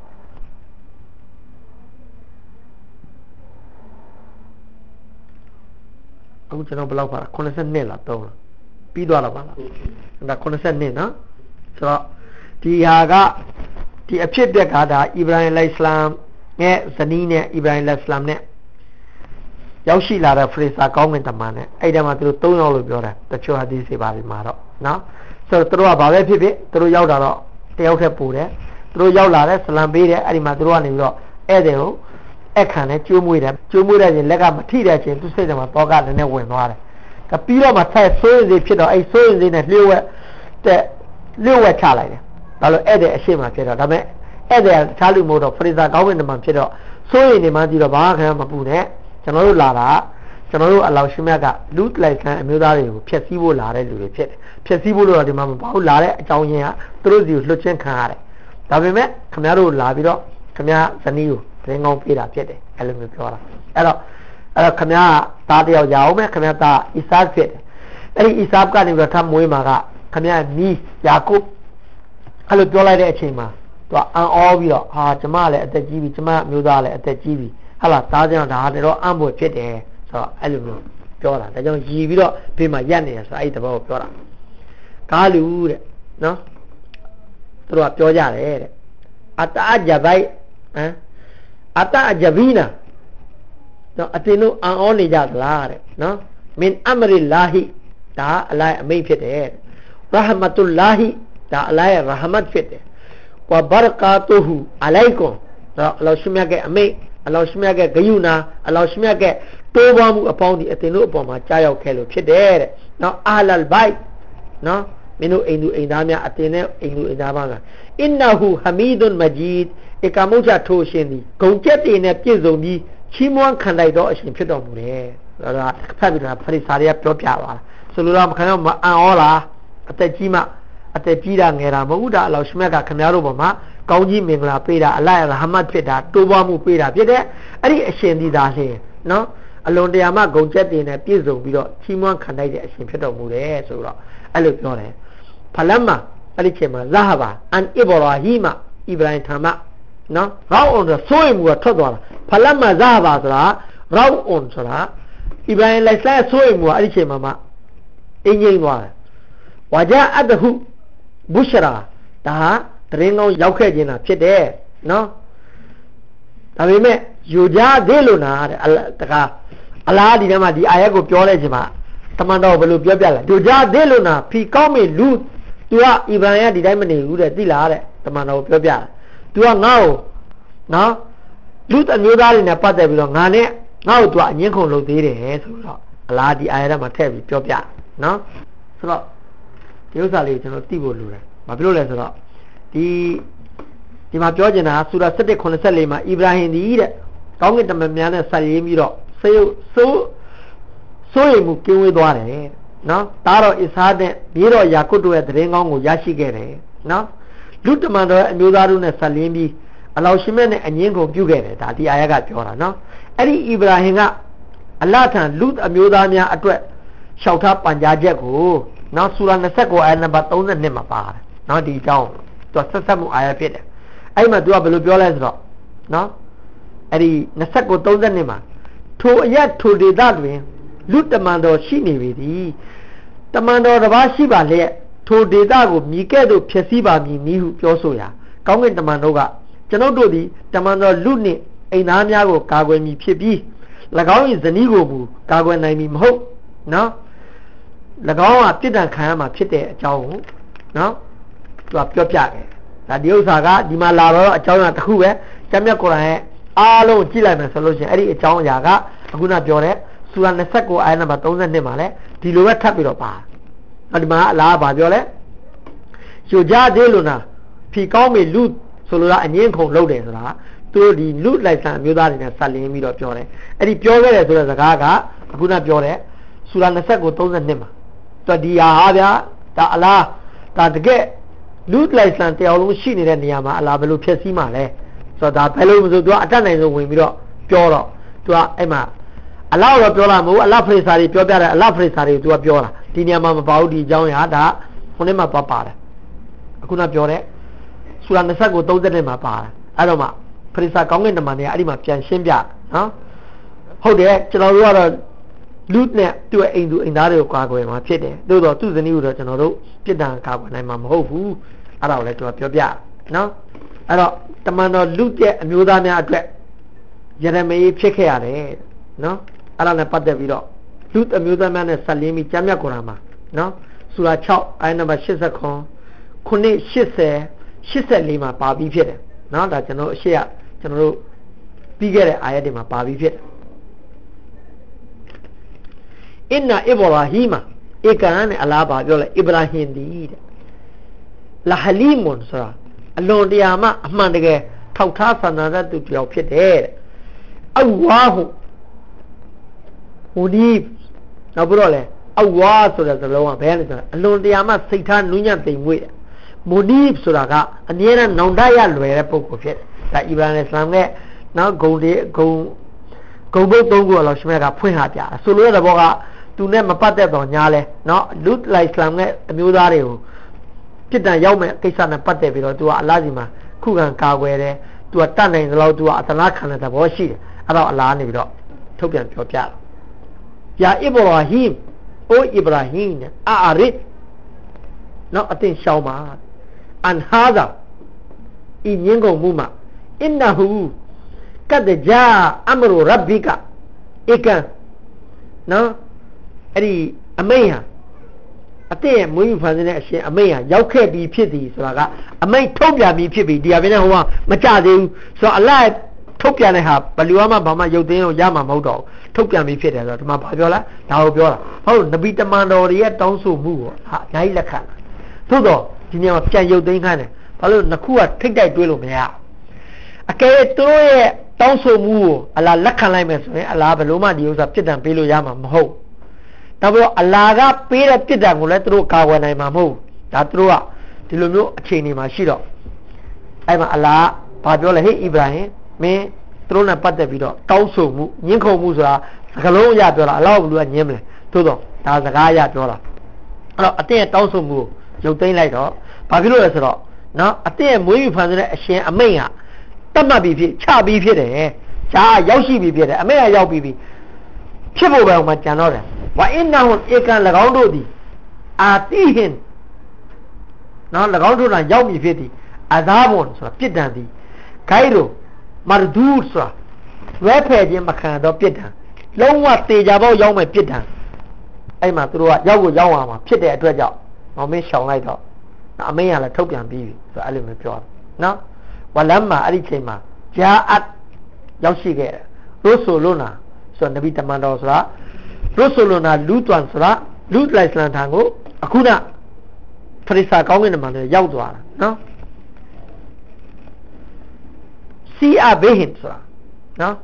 အခုကျွန်တော်ဘယ်လောက်ပါလဲခုနှစ်ဆယ့်နှစ်လားသုံးလားပြီးသွားတော့ပါလားဒါခုနှစ်ဆယ့်နှစ်နော်ဆိုတော့ဒီဟာကဒီအဖြစ်အပျက်ကဒါအီဗရာဟင်အစ္စလာမ်နဲ့ဇနီးနဲ့အီဗရာဟင်အစ္စလာမ်နဲ့ရောက်ရှိလာတဲ့ဖရေစာကောင်းကင်တမန်နဲ့အဲ့ဒါမှသူတို့သုံးယောက်လို့ပြောတယ်တချို့ဟာဒီစေပါပြီမှာတော့နော်ဆိုတော့သူတို့ကဘာပဲဖြစ်ဖြစ်သူတို့ရောက်တာတော့တယောက်ထက်ပိုတယ်သူတို့ရောက်လာတဲ့ဆလံပေးတယ်အဲ့ဒီမှာသူတို့ကနေပြီးတော့ဧည့်သည်ကိုအခန့်နဲ့ကျွေးမွေးတယ်ကျွေးမွေးတဲ့ချင်းလက်ကမထိတဲ့ချင်းသူစိတ်ထဲမှာတောကလည်းနဲ့ဝင်သွားတယ်ဒါပြီးတော့မှဆက်ဆိုးရင်စီဖြစ်တော့အဲ့ဆိုးရင်စီနဲ့လျှို့ဝှက်တဲ့လျှို့ဝှက်ချလိုက်တယ်ဒါလို့ဧည့်သည်အရှိမဖြစ်တော့ဒါပေမဲ့ဧည့်သည်တခြားလူမို့တော့ဖရိဇာကောင်းဝင်တမန်ဖြစ်တော့ဆိုးရင်နေမှကြည့်တော့ဘာခံမပူနဲ့ကျွန်တော်တို့လာတာကျွန်တော်တို့အလောင်းရှင်မြတ်ကလူတလိုက်ခံအမျိုးသားတွေကိုဖျက်ဆီးဖို့လာတဲ့လူတွေဖြစ်တယ်ဖျက်ဆီးဖို့လို့တော့ဒီမှာမပေါ့လာတဲ့အကြောင်းရင်းကသူတို့စီကိုလွတ်ချင်းခံရတယ်ဒါပေမဲ့ခင်ဗျားတို့လာပြီးတော့ခင်ဗျားဇနီးကိုသတင်းကောင်းပေးတာဖြစ်တယ်အဲ့လိုမျိုးပြောတာအဲ့တော့အဲ့တော့ခင်ဗျားသားတယောက်ရအောင်မယ်ခင်ဗျားသားအီဆာဖြစ်တယ်အဲ့ဒီအီဆာကနေပြီးတော့ထပ်မွေးမှာကခင်ဗျားနီးယာကုပ်အဲ့လိုပြောလိုက်တဲ့အချိန်မှာသူကအံ့ဩပြီးတော့ဟာကျမလည်းအသက်ကြီးပြီကျမမျိုးသားလည်းအသက်ကြီးပြီဟာလားသားကြောင့်ဒါတော့အံ့ဖွယ်ဖြစ်တယ်ဆိုတော့အဲ့လိုမျိုးပြောတာဒါကြောင့်ရည်ပြီးတော့ဘေးမှာရက်နေတယ်ဆိုအဲ့ဒီတဘောကိုပြောတာကားလူတဲ့နော်သူတို့ကပြောကြတယ်တဲ့အတအဂျဘိုက်ဟမ်အတအဂျဘီနာတော့အတင်တို့အံ့ဩနေကြသလားတဲ့နော်မင်အမရီလာဟီဒါအလိုက်အမိတ်ဖြစ်တယ်ရဟမတုလာဟီဒါအလိုက်ရဟမတ်ဖြစ်တယ်ဝဘာရကာတူဟူအလိုက်ကွန်တော့အလောရှိမြတ်ကအမိတ်အလောရှိမြတ်ကဂယုနာအလောရှိမြတ်ကတိုးပွားမှုအပေါင်းဒီအတင်တို့အပေါ်မှာကြားရောက်ခဲ့လို့ဖြစ်တယ်တဲ့နော်အာလလ်ဘိုက်နော်မင်းတို့အိမ်သူအိမ်သားများအတင်နဲ့အိမ်သူအိမ်သားပါကအင်နာဟူဟမီဒွန်မဂျီဒ်ဧကမုတ်ချထိုးရှင်သည်ဂုံကျက်တွေနဲ့ပြည့်စုံပြီးချီးမွမ်းခံလိုက်တော့အရှင်ဖြစ်တော်မူတယ်ဒါကဖတ်ပြီးတော့ဖရိစာတွေကပြောပြသွားတာဆိုလိုတော့မခံတော့မအံ့ဩလားအသက်ကြီးမှအသက်ကြီးတာငယ်တာမဟုတ်တာအလောရှမြတ်ကခင်ဗျားတို့ပေါ်မှာကောင်းကြီးမင်္ဂလာပေးတာအလိုက်ရဟမတ်ဖြစ်တာတိုးပွားမှုပေးတာဖြစ်တဲ့အဲ့ဒီအရှင်ဒီသားရှင်နော်အလွန်တရာမှဂုံကျက်တွေနဲ့ပြည့်စုံပြီးတော့ချီးမွမ်းခံလိုက်တဲ့အရှင်ဖြစ်တော်မူတယ်ဆိုတော့အဲ့လိုပြောတယ်ဖလမ်မာအဲ့ဒီချိန်မှာဇာဟဘာအန်အီဘရာဟီမအီဗရာဟင်ထာမနော်ရောင်းအောင်ဆိုရင်မူကထွက်သွားတာဖလမ်မာဇာဟဘာဆိုတာရောင်းအောင်ဆိုတာအီဗရာဟင်လိုက်ဆက်ဆိုရင်မူကအဲ့ဒီချိန်မှာမှအင်းငိမ့်သွားတယ်ဝါဂျာအဒဟုဘူရှရာဒါဟာတရင်ကောင်းရောက်ခဲ့ခြင်းတာဖြစ်တယ်နော်ဒါပေမဲ့ယူကြသေးလို့နာတဲ့တကားအလားဒီထဲမှာဒီအာယတ်ကိုပြောလိုက်ခြင်းမှာတမန်တော်ဘယ်လိုပြောပြလဲယူကြသေးလို့နာဖီကောင်းမေလူသူကအီဗန်ရဒီတိုင်းမနေဘူးတဲ့သိလားတဲ့တမန်တော်ပြောပြတယ်သူကငါ့ကိုနော်လူအမျိုးသားတွေနဲ့ပတ်သက်ပြီးတော့ငါနဲ့ငါ့ကိုသူကအငင်းခုန်လုပ်သေးတယ်ဆိုတော့အလားဒီအာယတ်မှာထည့်ပြီးပြောပြနော်ဆိုတော့ဒီဥစ္စာလေးကျွန်တော်သိဖို့လိုတယ်ဘာဖြစ်လို့လဲဆိုတော့ဒီဒီမှာပြောချင်တာဆူရာဆယ့်တစ် ခုနှစ်ဆယ့်လေးမှာအီဗရာဟင်ဒီတဲ့ကောင်းကင်တမန်များနဲ့ဆက်ရင်းပြီးတော့ဆေးဆိုးဆိုးရမှုကင်းဝေးသွားတယ်နော်ဒါတော့အစ္စဟာနဲ့မြေတော်ယာကုတ်တို့ရဲ့သတင်းကောင်းကိုရရှိခဲ့တယ်နော်လူတမန်တော်ရဲ့အမျိုးသားတို့နဲ့ဆက်လင်းပြီးအလောရှိမဲ့နဲ့အငင်းကိုပြုခဲ့တယ်ဒါဒီအာယတ်ကပြောတာနော်အဲ့ဒီအီဗရာဟင်ကအလ္လာဟ်ထံလူအမျိုးသားများအတွက်လျှောက်ထားပန်ကြားချက်ကိုနော်ဆူရာยี่สิบเก้าအာယတ်နံပါတ်သုံးสิบနှစ်မှာပါတယ်နော်ဒီအကြောင်းသူဆက်ဆက်မှုအာယတ်ဖြစ်တယ်အဲ့မှာသူကဘယ်လိုပြောလဲဆိုတော့နော်အဲ့ဒီยี่สิบเก้า သုံးสิบနှစ်မှာထိုအရက်ထိုဒေသတွင်လူတမန်တော်ရှိနေပြီသည်တမန်တော်တစ်ပါးရှိပါလျက်ထိုဒေသကိုမြည်ကဲ့သို့ဖျက်ဆီးပါမည်နည်းဟုပြောဆိုရာကောင်းကင်တမန်တော်ကကျွန်ုပ်တို့သည်တမန်တော်လူနှင့်အိမ်သားများကိုကာကွယ်မည်ဖြစ်ပြီး၎င်း၏ဇနီးကိုမူကာကွယ်နိုင်မည်မဟုတ်နော်၎င်းကပြစ်ဒဏ်ခံရမှာဖြစ်တဲ့အကြောင်းကိုနော်သူကပြောပြတယ်ဒါဒီဥစ္စာကဒီမှာလာတော့အကြောင်းအရာတစ်ခုပဲကျမ်းမြတ်ကုရ်အာန်ရဲ့အားလုံးကြည့်လိုက်မယ်ဆိုလို့ရှိရင်အဲ့ဒီအကြောင်းအရာကအခုနပြောတဲ့ဆူရာยี่สิบเก้าအာယတ်နံပါတ်三十二မှာလဲဒီလိုပဲထပ်ပြီးတော့ပါအဲ့ဒီမှာအလားကပြောလဲယူကြသေးလို့နာဖြီကောင်းပြီလူဆိုလိုတာအငင်းခုံလုပ်တယ်ဆိုတာသူတို့ဒီလူလိုက်ဆန်အမျိုးသားတွေနဲ့ဆက်လင်းပြီးတော့ပြောတယ်အဲ့ဒီပြောခဲ့တယ်ဆိုတဲ့စကားကအခုနပြောတဲ့ဆူရာยี่สิบเก้า 三十二မှာတော်ဒီဟာဟာဗျာဒါအလားဒါတကယ်လူလိုက်ဆန်တယောက်လုံးရှိနေတဲ့နေရာမှာအလားဘယ်လိုဖြစ်စည်းမှာလဲဆိုတော့ဒါဘယ်လိုမဆိုသူကအတတ်နိုင်ဆုံးဝင်ပြီးတော့ပြောတော့သူကအဲ့မှာအလားတော့ပြောလာမဟုတ်အလားဖရိစာတွေပြောပြတယ်အလားဖရိစာတွေသူကပြောတာဒီနေရာမှာမပါဘူးဒီအကြောင်းရာဒါခုနေ့မှသွားပါတယ်အခုနပြောတဲ့ဆူရာยี่สิบเก้า 三十二မှာပါတယ်အဲ့တော့မှဖရိစာကောင်းကင်တမန်တွေကအဲ့ဒီမှာပြန်ရှင်းပြနော်ဟုတ်တယ်ကျွန်တော်တို့ကတော့လူနဲ့သူ့ရဲ့အိမ်သူအိမ်သားတွေကိုကာကွယ်မှာဖြစ်တယ်သို့တော့သူ့ဇနီးကိုတော့ကျွန်တော်တို့ပြစ်ဒဏ်ကာကွယ်နိုင်မှာမဟုတ်ဘူးအဲ့ဒါကိုလည်းသူကပြောပြနော်အဲ့တော့တမန်တော်လူရဲ့အမျိုးသားများအတွက်ယရမေဖြစ်ခဲ့ရတယ်နော်အဲ့ဒါနဲ့ပတ်သက်ပြီးတော့လူအမျိုးသားများနဲ့ဆက်လင်းပြီးကျမ်းမြတ်ကုရ်အာန်မှာနော်ဆူရာ၆အာယတ်နံပါတ်၈၇ခုနှစ်၈၀ ၈၄မှာပါပြီးဖြစ်တယ်နော်ဒါကျွန်တော်အရှိရကျွန်တော်တို့ပြီးခဲ့တဲ့အာယတ်တွေမှာပါပြီးဖြစ်တယ်အင်နာအီဘရာဟီမာဧကန်နဲ့အလားပါပြောလဲအီဘရာဟင်ဒီတဲ့လာဟလီမွန်ဆိုတာအလွန်တရာမှအမှန်တကယ်ထောက်ထားဆန္ဒတတ်သူတယောက်ဖြစ်တယ်တဲ့အဝါဟုဟူဒီနောက်ပြီးတော့လဲအဝါဆိုတဲ့စကားလုံးကဘယ်လဲဆိုတော့အလွန်တရာမှစိတ်ထားနူးညံ့သိမ်မွေ့တယ်မူဒီဆိုတာကအမြဲတမ်းနောင်တရလွယ်တဲ့ပုဂ္ဂိုလ်ဖြစ်တယ်ဒါအီဗရာဟင်အစ္စလာမ်ရဲ့နောက်ဂုံတွေဂုံဂုံဘုတ်သုံးခုအလောရှမြတ်ကဖွင့်hạပြတယ်ဆိုလိုတဲ့ဘောကသူနဲ့မပတ်သက်တော့ညာလဲเนาะလူလိုက်အစ္စလာမ်ရဲ့အမျိုးသားတွေကိုပြစ်ဒဏ်ရောက်မဲ့ကိစ္စနဲ့ပတ်သက်ပြီးတော့သူကအလ္လာဟ်စီမှာခုခံကာကွယ်တယ်သူကတတ်နိုင်သလောက်သူကအသနာခံတဲ့သဘောရှိတယ်အဲ့တော့အလ္လာဟ်နေပြီးတော့ထုတ်ပြန်ပြောပြတယ်ယာအီဘရာဟီမ်အိုအီဘရာဟီမ်အာရစ်เนาะအတင်ရှောင်းပါအန်ဟာဇာဤညင်းကုန်မှုမှာအင်နဟူကဒဂျာအမရူရဘ်ဘီကာဧကန်နော်အဲ့ဒီအမိန့်ဟာအတဲ့မွေးယူဖန်ဆင်းတဲ့အရှင်အမိန့်ဟာရောက်ခဲ့ပြီးဖြစ်သည်ဆိုတာကအမိန့်ထုတ်ပြန်ပြီးဖြစ်ပြီးဒီဟာပဲနဲ့ဟိုကမကြသေးဘူးဆိုတော့အလ္လာဟ်ထုတ်ပြန်တဲ့ဟာဘယ်လိုမှဘာမှရုပ်သိမ်းလို့ရမှာမဟုတ်တော့ဘူးထုတ်ပြန်ပြီးဖြစ်တယ်ဆိုတော့ဒီမှာဘာပြောလဲဒါကိုပြောတာဟုတ်နဗီတမန်တော်တွေရဲ့တောင်းဆိုမှုကိုဟာအများကြီးလက်ခံသို့တော့ဒီနေရာမှာပြန်ရုပ်သိမ်းခိုင်းတယ်ဘာလို့နှစ်ခုကထိတ်တိုက်တွဲလို့မရအကယ်၍သူတို့ရဲ့တောင်းဆိုမှုကိုအလ္လာဟ်လက်ခံလိုက်မယ်ဆိုရင်အလ္လာဟ်ဘယ်လိုမှဒီဥစ္စာပြစ်ဒဏ်ပေးလို့ရမှာမဟုတ်ဒါပြီးတော့အလ္လာဟ်ကပေးတဲ့ပြစ်ဒဏ်ကိုလည်းသူတို့ကာကွယ်နိုင်မှာမဟုတ်ဒါသူတို့ကဒီလိုမျိုးအခြေအနေမှာရှိတော့အဲ့မှာအလ္လာဟ်ဘာပြောလဲဟေးအီဗရာဟင်မင်းသူတို့နဲ့ပတ်သက်ပြီးတော့တောင်းဆိုမှုညှင်းခုန်မှုဆိုတာစကားလုံးအရပြောတာအလ္လာဟ်ဘယ်လိုကညင်းမလဲသို့တော့ဒါစကားအရပြောတာအဲ့တော့အတင်းရဲ့တောင်းဆိုမှုကိုရုပ်သိမ်းလိုက်တော့ဘာဖြစ်လို့လဲဆိုတော့နော်အတင်းရဲ့မွေးယူဖန်ဆင်းတဲ့အရှင်အမိန့်ဟာတတ်မှတ်ပြီးဖြစ်ချပြီးဖြစ်တယ်ဂျာရောက်ရှိပြီးဖြစ်တယ်အမိန့်ကရောက်ပြီးပြီဖြစ်ဖို့ပဲဟိုမှာကြံတော့တယ်ဝါအင်နာဟွန်ဧကန်၎င်းတို့သည်အာတိဟင်နော်၎င်းတို့ကရောက်ပြီဖြစ်သည်အဇာဘွန်ဆိုတာပြစ်ဒဏ်သည်ဂိုင်ရိုမာဒူးဆိုတာဝဲဖယ်ခြင်းမခံတော့ပြစ်ဒဏ်လုံးဝတေချာပေါက်ရောက်မဲ့ပြစ်ဒဏ်အဲ့မှာသူတို့ကရောက်ကိုရောက်အောင်မှာဖြစ်တဲ့အတွက်ကြောင့်မောင်မင်းရှောင်လိုက်တော့အမင်းကလည်းထုတ်ပြန်ပြီးပြီဆိုအဲ့လိုမျိုးပြောနော်ဝလမ်မာအဲ့ဒီချိန်မှာဂျာအတ်ရောက်ရှိခဲ့တယ်ရိုဆိုလိုနာဆိုနဗီတမန်တော်ဆိုတာရိုဆိုလိုနာလူတွန်ဆိုတာလူလိုက်စလန်ထံကိုအခုနဖရိစာကောင်းကင်တမန်တွေရောက်သွားတာနော်စီအဘေဟင်ဆိုတာနော်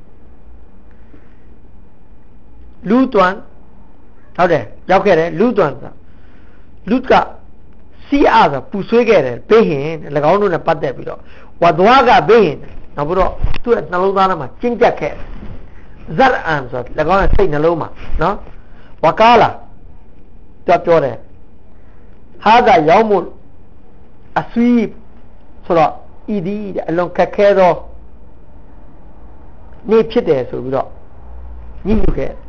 လူတွန်ဟုတ်တယ်ရောက်ခဲ့တယ်လူတွန်ဆိုတာလူကစီအားဆိုပူဆွေးခဲ့တယ်ဘေးဟင်၎င်းတို့နဲ့ပတ်သက်ပြီးတော့ဝါသွားကဘေးဟင်နောက်ပြီးတော့သူ့ရဲ့နှလုံးသားထဲမှာကျဉ်ကျက်ခဲ့ဇတ်အန်ဆို၎င်းရဲ့စိတ်နှလုံးမှာနော်ဝကာလာတော့ပြောတယ်ဟာကရောက်မှုအဆွီဆိုတော့ဤဒီအလွန်ခက်ခဲသောနေ့ဖြစ်တယ်ဆိုပြီးတော့ညှိညူခဲ့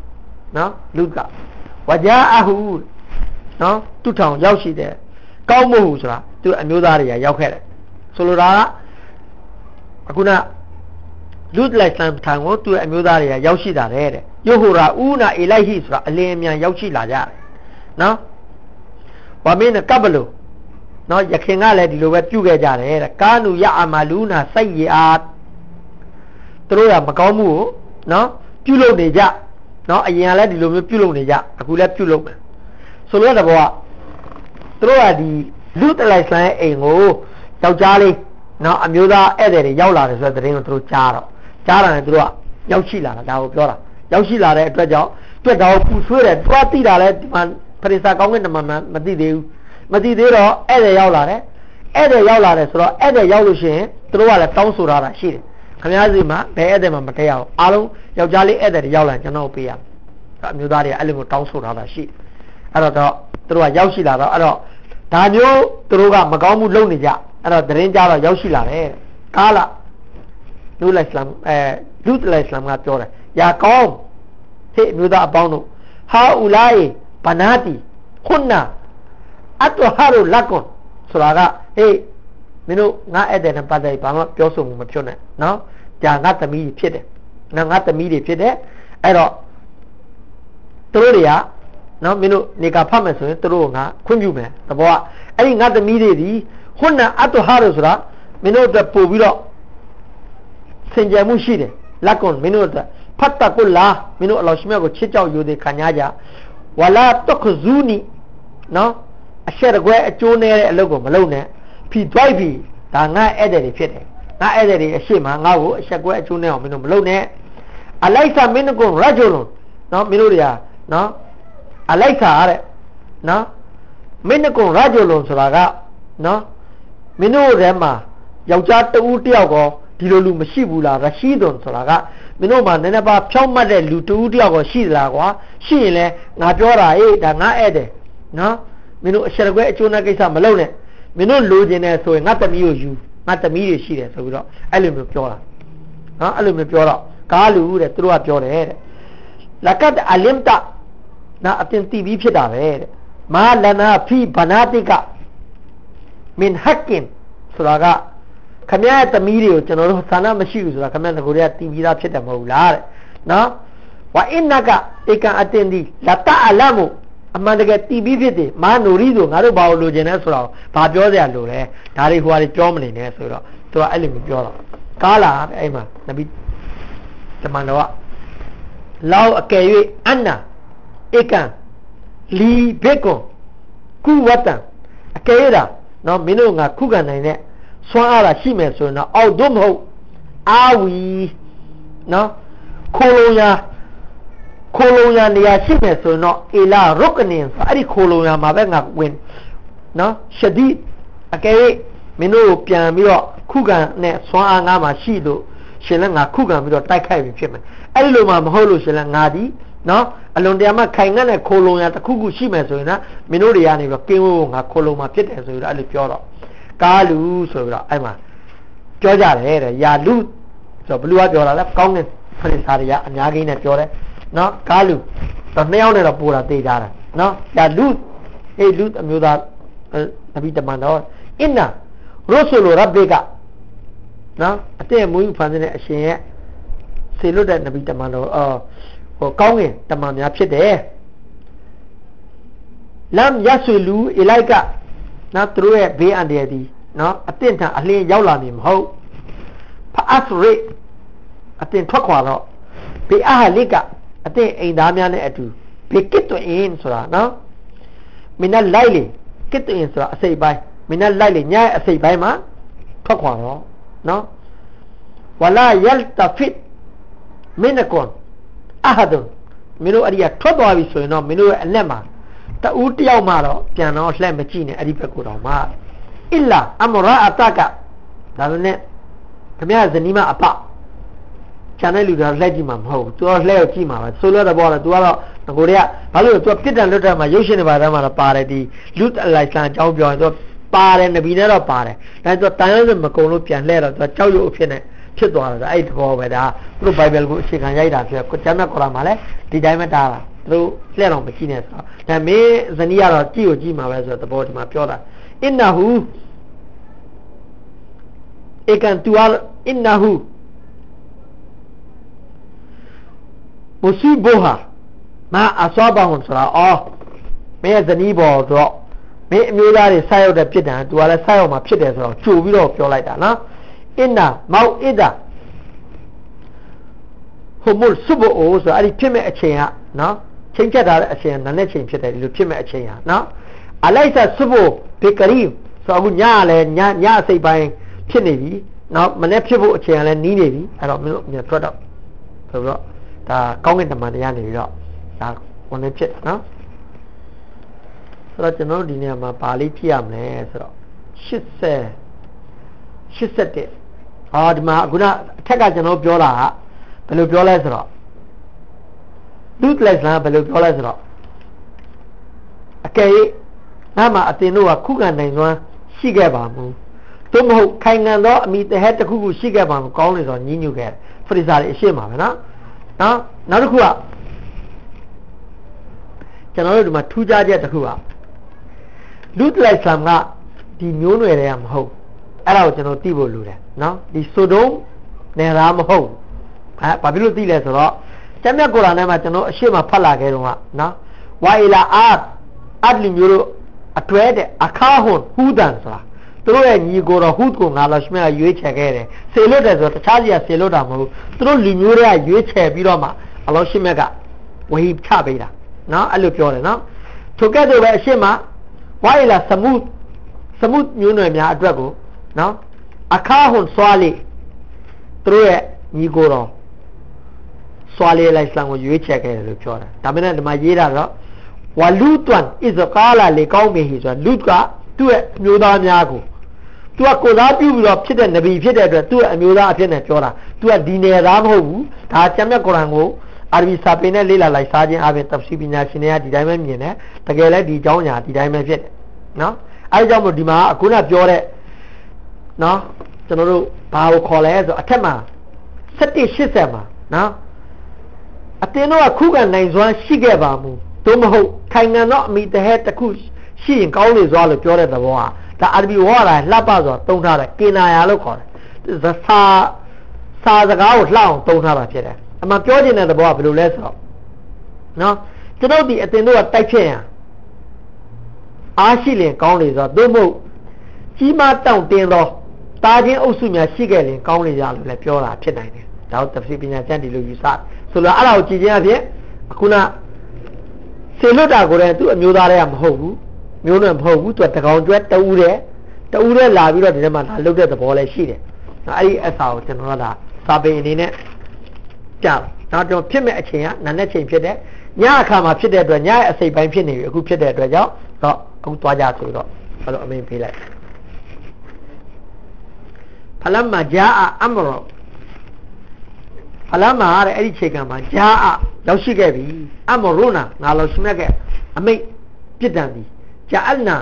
နော်လူကဝါဂျာအဟုနော်သူ့ထောင်ရောက်ရှိတယ်ကောင်းမှုဆိုတာသူအမျိုးသားတွေကရောက်ခဲ့တယ်ဆိုလိုတာကအခုနလူလိုက်စံထံကိုသူ့အမျိုးသားတွေကရောက်ရှိတာတဲ့ယိုဟိုရာဦးနာအီလိုက်ဟိဆိုတာအလင်းအမြန်ရောက်ရှိလာကြတယ်နော်ဝါမင်းကပ်ဘလို့နော်ယခင်ကလည်းဒီလိုပဲပြုခဲ့ကြတယ်တဲ့ကာနူရအမလူနာစိတ်ရအားသူတို့ကမကောင်းမှုကိုနော်ပြုလုပ်နေကြနော်အရင်ကလည်းဒီလိုမျိုးပြုလုပ်နေကြအခုလည်းပြုလုပ်မယ်ဆိုလို့တဲ့ဘောကသူတို့ကဒီလူတလိုက်ဆိုင်အိမ်ကိုယောက်ျားလေးနော်အမျိုးသားဧည့်သည်တွေရောက်လာတယ်ဆိုတဲ့သတင်းကိုသူတို့ကြားတော့ကြားတာနဲ့သူတို့ကရောက်ရှိလာတာဒါကိုပြောတာရောက်ရှိလာတဲ့အတွက်ကြောင့်တွက်တော့ပူဆွေးတယ်တွားတိတာလဲဒီမှာပရိသတ်ကောင်းကင်တမန်မသိသေးဘူးမသိသေးတော့ဧည့်သည်ရောက်လာတယ်ဧည့်သည်ရောက်လာတယ်ဆိုတော့ဧည့်သည်ရောက်လို့ရှိရင်သူတို့ကလည်းတောင်းဆိုထားတာရှိတယ်ခင်ဗျားစီမှာဘယ်ဧည့်သည်မှမတည့်ရအောင်အားလုံးယောက်ျားလေးဧည့်သည်တွေရောက်လာရင်ကျွန်တော်ပေးရမယ်အမျိုးသားတွေကအဲ့လိုမျိုးတောင်းဆိုထားတာရှိတယ်အဲ့တော့တော့သူတို့ကရောက်ရှိလာတော့အဲ့တော့ဒါမျိုးသူတို့ကမကောင်းမှုလုပ်နေကြအဲ့တော့သတင်းကြတော့ရောက်ရှိလာတယ်ကာလာလူလိုက်စလမ်အဲလူလိုက်စလမ်ကပြောတယ်ယာကောင်းဟေ့မျိုးသားအပေါင်းတို့ဟာအူလာယီဘနာတီခွန်းနာအတဟာရူလကွန်ဆိုတာကဟေးမင်းတို့ငါအဲ့တဲ့နဲ့ပတ်သက်ဘာမှပြောဆိုမှုမဖြစ်နဲ့နော်ကြာငါသမီးဖြစ်တယ်ငါငါသမီးတွေဖြစ်တယ်အဲ့တော့သူတို့တွေကနော်မင်းတို့နေကဖတ်မယ်ဆိုရင်သူတို့ကငါခွင့်ပြုမယ်သဘောကအဲ့ဒီငါသမီးတွေဒီခွန်းနာအတဟာရူဆိုတာမင်းတို့အတွက်ပို့ပြီးတော့စင်ကြယ်မှုရှိတယ်လက်ကွန်မင်းတို့အတွက်ဖတ်တကုလာမင်းတို့အလောရှိမြတ်ကိုချစ်ကြောက်ယူသည်ခံကြဝလာတခဇူနီနော်အရှက်တကွဲအကျိုးနဲ့တဲ့အလုပ်ကိုမလုပ်နဲ့ဖီဒွိုက်ဖီဒါငါဧည့်သည်တွေဖြစ်တယ်ငါဧည့်သည်တွေအရှိမငါ့ကိုအရှက်ကွဲအကျိုးနဲ့အောင်မင်းတို့မလုပ်နဲ့အလိုက်စာမင်းတို့ကိုရဂျူလွန်နော်မင်းတို့တွေကနော်အလိုက်စာတဲ့နော်မင်းတို့ကိုရဂျူလွန်ဆိုတာကနော်မင်းတို့ထဲမှာယောက်ျားတဦးတယောက်ကောဒီလိုလူမရှိဘူးလားရရှိသွန်ဆိုတာကမင်းတို့မှာနည်းနည်းပါဖြောင်းမှတ်တဲ့လူတဦးတယောက်ကောရှိသလားကွာရှိရင်လဲငါပြောတာအေးဒါငါဧည့်တယ်နော်မင်းတို့အရှက်ကွဲအကျိုးနဲ့ကိစ္စမလုပ်နဲ့မင်းတို့လိုချင်တယ်ဆိုရင်ငါသမီးကိုယူငါသမီးတွေရှိတယ်ဆိုပြီးတော့အဲ့လိုမျိုးပြောတာနော်အဲ့လိုမျိုးပြောတော့ကားလူတဲ့သူတို့ကပြောတယ်တဲ့လကတ်အလင်တာနာအတင်တီဗီဖြစ်တာပဲတဲ့မာလနာဖီဘနာတိကမင်ဟက်ကင်ဆိုတာကခမရသမီးတွေကိုကျွန်တော်တို့သာနာမရှိဘူးဆိုတာခမရကိုတွေကတီဗီသားဖြစ်တယ်မဟုတ်လားတဲ့နော်ဝါအင်နကဧကန်အတင်ဒီလတအလမအမှန်တကယ်တီဗီဖြစ်တယ်မာနိုရီဆိုငါတို့ဘာလို့လိုချင်လဲဆိုတော့ဘာပြောစရာလိုလဲဒါတွေဟိုဟာတွေပြောမနေနဲ့ဆိုတော့သူကအဲ့လိုမျိုးပြောတော့ကားလာအဲ့မှာနဗီတမန်တော်ကလောက်အကယ်၍အန္နာဧကန်လီဘေကွန်ကုဝတ္တံအကယ်ရတာနော်မင်းတို့ငါခုခံနိုင်တဲ့ဆွမ်းအားတာရှိမယ်ဆိုရင်တော့အောက်တို့မဟုတ်အာဝီနော်ခိုလုံရာခိုလုံရာနေရာရှိမယ်ဆိုရင်တော့အီလာရုကနင်ဆိုအဲ့ဒီခိုလုံရာမှာပဲငါဝင်နော်ရှဒီအကယ်၍မင်းတို့ပြန်ပြီးတော့ခုခံနဲ့ဆွမ်းအားငါမှာရှိလို့ရှင်လည်းငါခုခံပြီးတော့တိုက်ခိုက်ပြီးဖြစ်မယ်အဲ့ဒီလိုမှမဟုတ်လို့ရှင်လည်းငါဒီနော်အလွန်တရာမှခိုင်ငတ်တဲ့ခိုလုံရာတစ်ခုခုရှိမယ်ဆိုရင်นะမင်းတို့တွေကနေပြီးတော့ကင်းဝိုးငါခိုလုံမှာဖြစ်တယ်ဆိုပြီးတော့အဲ့လိုပြောတော့ကားလူဆိုပြီးတော့အဲ့မှာပြောကြတယ်တဲ့ယာလူဆိုဘလူကပြောတာလဲကောင်းတဲ့ခရစ်စာတွေကအများကြီးနဲ့ပြောတယ်နော်ကားလူတော့နှစ်ယောက်နဲ့တော့ပို့တာသိကြတာနော်ယာလူအေးလူအမျိုးသားနဗီတမန်တော်အင်နာရိုဆိုလိုရဘ်ဘေကနော်အတဲ့မွေးဖန်တဲ့အရှင်ရဲ့ဆေလွတ်တဲ့နဗီတမန်တော်အော်ဟိုကောင်းကင်တမန်များဖြစ်တယ်လမ်ယဆွေလူအီလိုက်ကနော်သူတို့ရဲ့ဘေးအန္တရာယ်ဒီနော်အတင့်ထအလင်းရောက်လာမည်မဟုတ်ဖအစရိအတင့်ထွက်ခွာတော့ဘေအဟလိကအတင့်အိမ်သားများနဲ့အတူဘေကစ်တွင်ဆိုတာနော်မင်းနဲ့လိုက်လေကစ်တွင်ဆိုတာအစိပ်ပိုင်းမင်းနဲ့လိုက်လေညရဲ့အစိပ်ပိုင်းမှာထွက်ခွာတော့နော်ဝလာယလ်တဖစ်မင်းကွန်အဟဒွန်မင်းတို့အဲ့ဒီကထွက်သွားပြီဆိုရင်တော့မင်းတို့ရဲ့အလက်မှာတူးတယောက်မှတော့ပြန်တော့လှည့်မကြည့်နဲ့အဲ့ဒီဘက်ကိုတော့မှအစ်လာအမရာအတကဒါနဲ့ခမရဇနီးမအပချန်တဲ့လူတွေလှည့်ကြည့်မှာမဟုတ်ဘူးသူကလှည့်ကြည့်မှာပဲဆိုလို့တော့ဘောတော့သူကတော့ငကိုတွေကဘာလို့လဲသူကပြစ်ဒဏ်လွတ်တဲ့မှာရုပ်ရှင်တွေပါတဲ့မှာတော့ပါတယ်ဒီလူအလိုက်ဆန်အကြောင်းပြောရင်သူပါတယ်နဗီနဲ့တော့ပါတယ်ဒါသူတန်ရုံးစမကုံလို့ပြန်လှည့်တော့သူကြောက်ရွံ့အဖြစ်နဲ့ဖြစ်သွားတာအဲ့ဒီဘောပဲဒါသူတို့ဘိုင်ဘယ်ကိုအခြေခံရိုက်တာဖြစ်ကိုကျမ်းမြတ်ကုရ်အာန်မှာလည်းဒီတိုင်းပဲတားတာတို့လက်အောင်မကြည့်နဲ့ဆိုဒါမင်းဇနီးကတော့ကြည့်ကိုကြည့်မှာပဲဆိုတော့သဘောဒီမှာပြောတာအင်နဟူဧကန်တူအအင်နဟူမုစီဘောဟာမာအဆောဘာဟွန်ဆိုတာအော်မင်းဇနီးပေါ်တော့မင်းအမျိုးသားတွေဆက်ရောက်တဲ့ဖြစ်တယ်သူကလည်းဆက်ရောက်မှာဖြစ်တယ်ဆိုတော့ကြိုပြီးတော့ပြောလိုက်တာနော်အင်နာမောက်အစ်ဒါဟိုမုဆုဘအိုဆိုအဲ့ဒီဖြစ်မဲ့အချိန်ကနော်ချိန်ချက်ထားတဲ့အချိန်ကနာနဲ့ချိန်ဖြစ်တယ်ဒီလိုဖြစ်မဲ့အချိန်ဟာနော်အလိုက်ဆာဆုဘဘေကရီဆိုအခုညလည်းညညအစိတ်ပိုင်းဖြစ်နေပြီနော်မနေ့ဖြစ်ဖို့အချိန်ကလည်းနီးနေပြီအဲ့တော့မင်းတို့မြန်ထွက်တော့ဆိုတော့ဒါကောင်းကင်တမန်တရားနေပြီးတော့ဒါဝင်နေဖြစ်နော်ဆိုတော့ကျွန်တော်တို့ဒီနေရာမှာပါဠိကြည့်ရမယ်ဆိုတော့eighty eighty-oneအော်ဒီမှာအခုနအထက်ကကျွန်တော်ပြောတာကဘယ်လိုပြောလဲဆိုတော့လူကလေးစားဘယ်လိုပြောလဲဆိုတော့အကယ်၍ငါမှအတင်တို့ကခုခံနိုင်စွမ်းရှိခဲ့ပါမူသို့မဟုတ်ခိုင်ငံသောအမိတဟက်တစ်ခုခုရှိခဲ့ပါမူကောင်းလေဆိုညှဉ်းညူခဲ့ဖရိစာတွေအရှိမှာပဲနော်နော်နောက်တစ်ခုကကျွန်တော်တို့ဒီမှာထူးခြားချက်တစ်ခုကလူတလိုက်ဆမ်ကဒီမျိုးနွယ်တွေကမဟုတ်အဲ့ဒါကိုကျွန်တော်သိဖို့လိုတယ်နော်ဒီဆိုဒုံနယ်ရာမဟုတ်အဲဘာဖြစ်လို့သိလဲဆိုတော့ကျမ်းမြတ်ကုရ်အာန်ထဲမှာကျွန်တော်အရှိမဖတ်လာခဲ့တော့ကနော်ဝါအီလာအာအတ်လီမျိုးတို့အတွဲတဲ့အခါဟွန်ဟူဒန်ဆိုတာသူတို့ရဲ့ညီကိုတော်ဟူဒ်ကိုငါလောရှမြတ်ရွေးချယ်ခဲ့တယ်ဆေလွတ်တယ်ဆိုတော့တခြားစီကဆေလွတ်တာမဟုတ်သူတို့လူမျိုးတွေကရွေးချယ်ပြီးတော့မှအလောရှမြတ်ကဝဟီချပေးတာနော်အဲ့လိုပြောတယ်နော်ထိုကဲ့သို့ပဲအရှိမဝါအီလာစမုစမုမျိုးနွယ်များအတွက်ကိုနော်အခါဟွန်ဆွာလီသူတို့ရဲ့ညီကိုတော်ဆွာလီလိုက်စလမ်ကိုရွေးချယ်ခဲ့တယ်လို့ပြောတာဒါပေမဲ့ဒီမှာရေးတာတော့ဝလူတွန်ဣဇကာလာလေကောင်းမေဟီဆိုတာလူကသူ့ရဲ့အမျိုးသားများကိုသူကကိုသားပြုပြီးတော့ဖြစ်တဲ့နဗီဖြစ်တဲ့အတွက်သူ့ရဲ့အမျိုးသားအဖြစ်နဲ့ပြောတာသူကဒီနယ်သားမဟုတ်ဘူးဒါကျမ်းမြတ်ကုရ်အာန်ကိုအာရဗီစာပေနဲ့လေ့လာလိုက်စားခြင်းအပြင်တဖ်စီပညာရှင်တွေကဒီတိုင်းပဲမြင်တယ်တကယ်လည်းဒီအကြောင်းအရာဒီတိုင်းပဲဖြစ်တယ်နော်အဲဒါကြောင့်မို့ဒီမှာအခုနပြောတဲ့နော်ကျွန်တော်တို့ဘာကိုခေါ်လဲဆိုအထက်မှာseventy eightyမှာနော်အတင်းတော့ခုခံနိုင်စွမ်းရှိခဲ့ပါမူသို့မဟုတ်ခိုင်ငံတော့အမိတဟက်တစ်ခုရှိရင်ကောင်းလေစွာလို့ပြောတဲ့သဘောဟာဒါအာရဗီဝါလာလှပစွာသုံးထားတယ်ကင်နာယာလို့ခေါ်တယ်စာစာစကားကိုလှအောင်သုံးထားတာဖြစ်တယ်အမှပြောချင်တဲ့သဘောကဘယ်လိုလဲဆိုတော့နော်ကျွန်တော်ဒီအတင်းတော့တိုက်ဖြစ်ရင်အားရှိလင်ကောင်းလေစွာသို့မဟုတ်ကြီးမားတောင့်တင်းသောတာချင်းအုပ်စုများရှိခဲ့ရင်ကောင်းလေရလို့လည်းပြောတာဖြစ်နိုင်တယ်ဒါတော့တဖစီပညာကျမ်းဒီလိုယူဆဆိုတော့အဲ့ဒါကိုကြည်ချင်းအဖြစ်အခုနဆေလွတ်တာကိုလည်းသူ့အမျိုးသားတွေကမဟုတ်ဘူးမျိုးနဲ့မဟုတ်ဘူးသူကတကောင်ကျွဲတူးတယ်တူးတယ်လာပြီးတော့ဒီထဲမှာလာလုတ်တဲ့သဘောလည်းရှိတယ်အဲ့ဒီအစာကိုကျွန်တော်ကဒါစာပေအနေနဲ့ကြားနောက်တော့ဖြစ်မဲ့အချိန်ကနာနဲ့ချိန်ဖြစ်တဲ့ညအခါမှာဖြစ်တဲ့အတွက်ညရဲ့အစိပ်ပိုင်းဖြစ်နေပြီအခုဖြစ်တဲ့အတွက်ကြောင့်တော့အခုသွားကြဆိုတော့ဘာလို့အမိန်ပေးလိုက်ဖလမ်မာဂျာအမရောဖလမ်မာတဲ့အဲ့ဒီချိန်ကမှာဂျာအရောက်ရှိခဲ့ပြီအမရုနာငါလို့ရှိမြတ်ကအမိတ်ပြစ်ဒဏ်သည်ဂျာအလနာ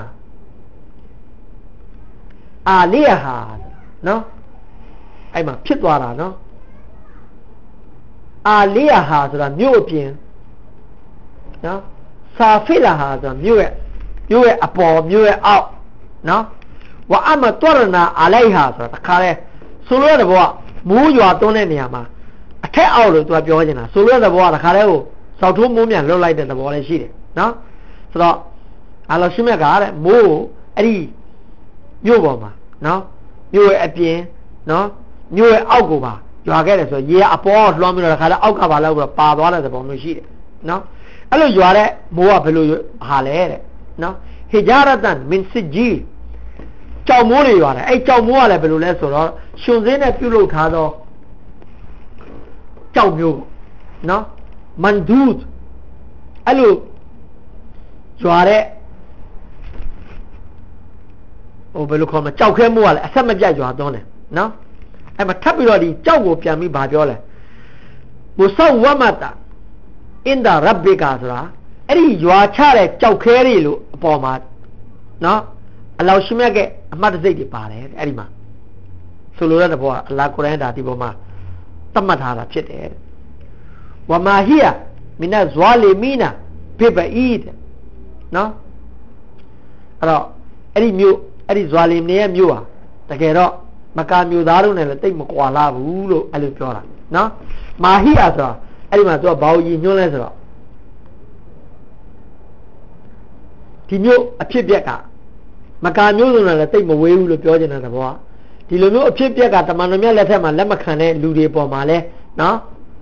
အာလီယာဟာနော်အဲ့မှာဖြစ်သွားတာနော်အာလီယာဟာဆိုတာမြို့အပြင်နော်ဆာဖိလာဟာဆိုတာမြို့ရဲ့မြို့ရဲ့အပေါ်မြို့ရဲ့အောက်နော်ဝါအမတော်ရနာအလိုက်ဟာဆိုတာတခါလဲဆိုလိုတဲ့ဘောကမိုးရွာသွန်းတဲ့နေရာမှာအထက်အောက်လို့သူကပြောနေတာဆိုလိုတဲ့ဘောကတခါလဲကိုစောက်ထိုးမိုးမြန်လွတ်လိုက်တဲ့သဘောလည်းရှိတယ်နော်ဆိုတော့အလောရှိမြတ်ကတဲ့မိုးကိုအဲ့ဒီမြို့ပေါ်မှာနော်မြို့ရဲ့အပြင်နော်မြို့ရဲ့အောက်ကိုပါရွာခဲ့တယ်ဆိုရေအပေါ်လွှမ်းပြီးတော့တခါလဲအောက်ကပါလောက်ပြီးတော့ပါသွားတဲ့သဘောမျိုးရှိတယ်နော်အဲ့လိုရွာတဲ့မိုးကဘယ်လိုဟာလဲတဲ့နော်ဟီဂျာရတန်မင်စစ်ဂျီကြောင်မိုးတွေရွာတယ်အဲ့ကြောင်မိုးကလည်းဘယ်လိုလဲဆိုတော့ရှင်စင်းနဲ့ပြုတ်လုပ်ထားသောကြောင်မျိုးနော်မန်ဒူဒ်အဲ့လိုရွာတဲ့ဟိုဘယ်လိုခေါ်မလဲကြောက်ခဲမိုးကလည်းအဆက်မပြတ်ရွာသွန်းတယ်နော်အဲ့မှာထပ်ပြီးတော့ဒီကြောက်ကိုပြန်ပြီးဗာပြောလဲမုဆောဝမတာအင်ဒါရဘ်ဘီကာဆိုတာအဲ့ဒီရွာချတဲ့ကြောက်ခဲတွေလို့အပေါ်မှာနော်အလောရှိမြတ်ကအမှတ်တစိတ်တွေပါတယ်အဲ့ဒီမှာဆိုလိုတဲ့ဘောကအလ္လာဟ်ကုရ်အာန်ဒါဒီပေါ်မှာသတ်မှတ်ထားတာဖြစ်တယ်ဝမာဟီယာ mina zalimina bi ba'id နော်အဲ့တော့အဲ့ဒီမြို့အဲ့ဒီဇွာလင်နေရဲ့မြို့ဟာတကယ်တော့မကာမြို့သားတို့နဲ့လည်းတိတ်မကွာလာဘူးလို့အဲ့လိုပြောတာနော်မာဟီယာဆိုတာအဲ့ဒီမှာသူကဘာလို့ရည်ညွှန်းလဲဆိုတော့ဒီမြို့အဖြစ်ပြက်ကမကာမျိုးစုံနဲ့လည်းတိတ်မဝေးဘူးလို့ပြောနေတာတဘောဒီလိုမျိုးအဖြစ်ပြက်ကတမန်တော်မြတ်လက်ထက်မှာလက်မခံတဲ့လူတွေပေါ်မှာလဲနော်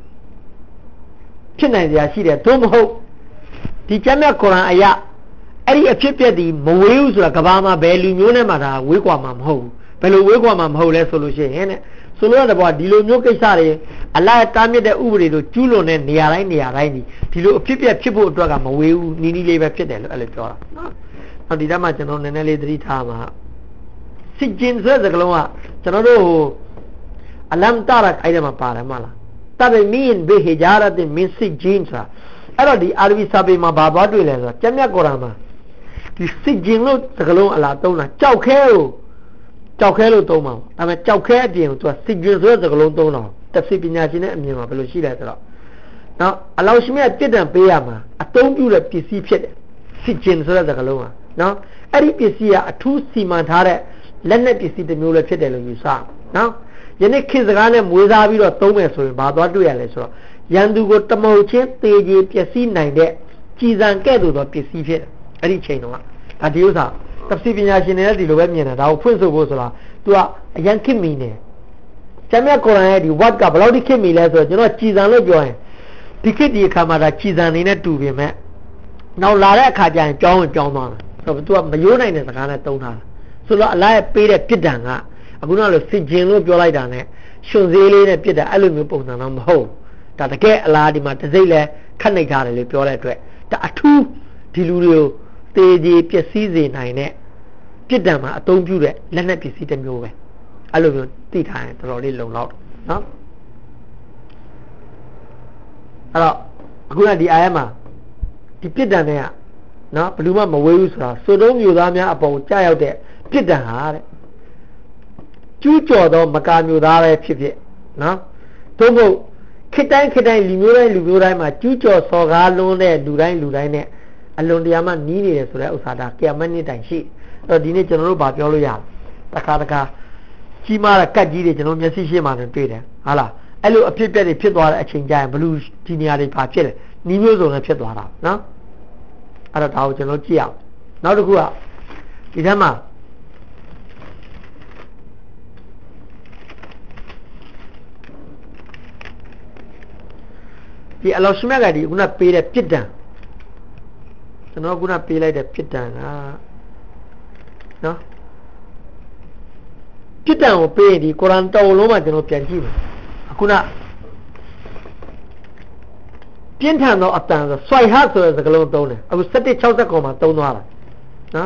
ဖြစ်နိုင်ကြရှိတယ်သို့မဟုတ်ဒီကျမ်းမြတ်ကုရ်အာန်အရာအဲ့ဒီအဖြစ်ပြက်ဒီမဝေးဘူးဆိုတာကဘာမှာဘယ်လူမျိုးနဲ့မှဒါဝေးကွာမှာမဟုတ်ဘူးဘယ်လိုဝေးကွာမှာမဟုတ်လဲဆိုလို့ရှိရင်တဲ့ဆိုလို့ရတဲ့ဘောဒီလိုမျိုးကိစ္စတွေအလ္လာဟ်တားမြစ်တဲ့ဥပဒေတို့ကျူးလွန်တဲ့နေရာတိုင်းနေရာတိုင်းဒီလိုအဖြစ်ပြက်ဖြစ်ဖို့အတွက်ကမဝေးဘူးနီးနီးလေးပဲဖြစ်တယ်လို့အဲ့လိုပြောတာနော်နောက်ဒီတည်းမှာကျွန်တော်နည်းနည်းလေးသတိထားမှာစစ်ဂျင်ဆိုတဲ့ကလုံးကကျွန်တော်တို့ဟိုအလမ်တာရက်အဲ့ဒါမှာပါတယ်မလားတဘမင်ဘီဟီဂျာရတ်မင်စစ်ဂျင်ဆိုတာအဲ့တော့ဒီအာရဗီစာပေမှာဘာသွားတွေ့လဲဆိုတော့ကျမ်းမြတ်ကုရ်အာန်မှာဒီစစ်ဂျင်လို့စကလုံးအလားသုံးတာကြောက်ခဲကိုကြောက်ခဲလို့သုံးပါဘူးဒါပေမဲ့ကြောက်ခဲအပြင်ကိုသူကစစ်ဂျင်ဆိုတဲ့စကလုံးသုံးတာတက်စီပညာရှင်နဲ့အမြင်မှာဘယ်လိုရှိလဲဆိုတော့နော်အလောရှိမြတ်တည်တံပေးရမှာအသုံးပြုတဲ့ပစ္စည်းဖြစ်တယ်စစ်ဂျင်ဆိုတဲ့စကလုံးကနော်အဲ့ဒီပစ္စည်းကအထူးစီမံထားတဲ့လက်နဲ့ပစ္စည်းတစ်မျိုးလည်းဖြစ်တယ်လို့ယူဆနော်ယနေ့ခေတ်စကားနဲ့မွေးစားပြီးတော့သုံးမယ်ဆိုရင်ဘာသွားတွေ့ရလဲဆိုတော့ရန်သူကိုတမုတ်ချင်းတေကြီးပျက်စီးနိုင်တဲ့ကြည်စံကဲ့သို့သောပစ္စည်းဖြစ်တယ်အဲ့ဒီချိန်တုန်းကဒါဒီဥစ္စာတပ္ပစီပညာရှင်တွေလည်းဒီလိုပဲမြင်တယ်ဒါကိုဖွင့်ဆိုဖို့ဆိုတာ तू ကအရန်ခင်မီနေကျမ်းမြတ်ကုရ်အာန်ရဲ့ဒီ word ကဘယ်လောက်ထိခင်မီလဲဆိုတော့ကျွန်တော်ကြည်စံလို့ပြောရင်ဒီခေတ်ဒီအခါမှာဒါကြည်စံနေနဲ့တူပြင်မဲ့နောက်လာတဲ့အခါကျရင်ကြောင်းဝင်ကြောင်းသွားတယ်ဆိုတော့ तू ကမယိုးနိုင်တဲ့စကားနဲ့တုံးထားတာဆိုတော့အလ္လာဟ်ရဲ့ပေးတဲ့ပြစ်ဒဏ်ကအခုနောက်လို့စစ်ဂျင်လို့ပြောလိုက်တာနဲ့ရှင်သေးလေးနဲ့ပြစ်တာအဲ့လိုမျိုးပုံစံတော့မဟုတ်ဒါတကယ်အလားဒီမှာတစိမ့်လဲခတ်နိုင်ထားတယ်လို့ပြောတဲ့အတွက်ဒါအထူးဒီလူတွေကိုတေးကြီးပျက်စီးစေနိုင်တဲ့ပြစ်ဒဏ်မှာအသုံးပြုတဲ့လက်နက်ပစ္စည်းတစ်မျိုးပဲအဲ့လိုမျိုးသိထားရင်တော်တော်လေးလုံလောက်နော်အဲ့တော့အခုကဒီအာယတ်မှာဒီပြစ်ဒဏ်တွေကနော်ဘယ်လိုမှမဝေးဘူးဆိုတာစိုးတုံးမျိုးသားများအပေါ်ကြာရောက်တဲ့ပြစ်ဒဏ်ဟာတဲ့ကျူးကျော်သောမကာမျိုးသားပဲဖြစ်ဖြစ်နော်သို့မဟုတ်ခေတ်တိုင်းခေတ်တိုင်းလူမျိုးတိုင်းလူမျိုးတိုင်းမှာကျူးကျော်စော်ကားလွန်းတဲ့လူတိုင်းလူတိုင်းနဲ့အလွန်တရာမှနီးနေတယ်ဆိုတဲ့ဥစ္စာဒါကီယာမတ်နေ့တိုင်ရှိအဲ့တော့ဒီနေ့ကျွန်တော်တို့ဗာပြောလို့ရတခါတခါကြီးမားတဲ့ကတ်ကြီးတွေကျွန်တော်မျက်စိရှေ့မှာတွေ့တယ်ဟာလားအဲ့လိုအဖြစ်အပျက်တွေဖြစ်သွားတဲ့အချိန်ကျရင်ဘလူးဒီနေရာတွေဘာဖြစ်လဲနီးမျိုးစုံနဲ့ဖြစ်သွားတာနော်အဲ့တော့ဒါကိုကျွန်တော်ကြည့်အောင်နောက်တစ်ခုကဒီထဲမှာဒီအလောရှိမြတ်ကဒီခုနပေးတဲ့ပြစ်ဒဏ်ကျွန်တော်ခုနပေးလိုက်တဲ့ပြစ်ဒဏ်ကနော်ပြစ်ဒဏ်ကိုပေးရင်ဒီကုရ်အာန်တော်လုံးမှာကျွန်တော်ပြန်ကြည့်မယ်အခုနပြင်းထန်သောအတန်ဆိုဆွိုင်ဟတ်ဆိုတဲ့စကားလုံးသုံးတယ်အခုစက်တစ်၆၀ခေါ်မှာသုံးသွားတာနော်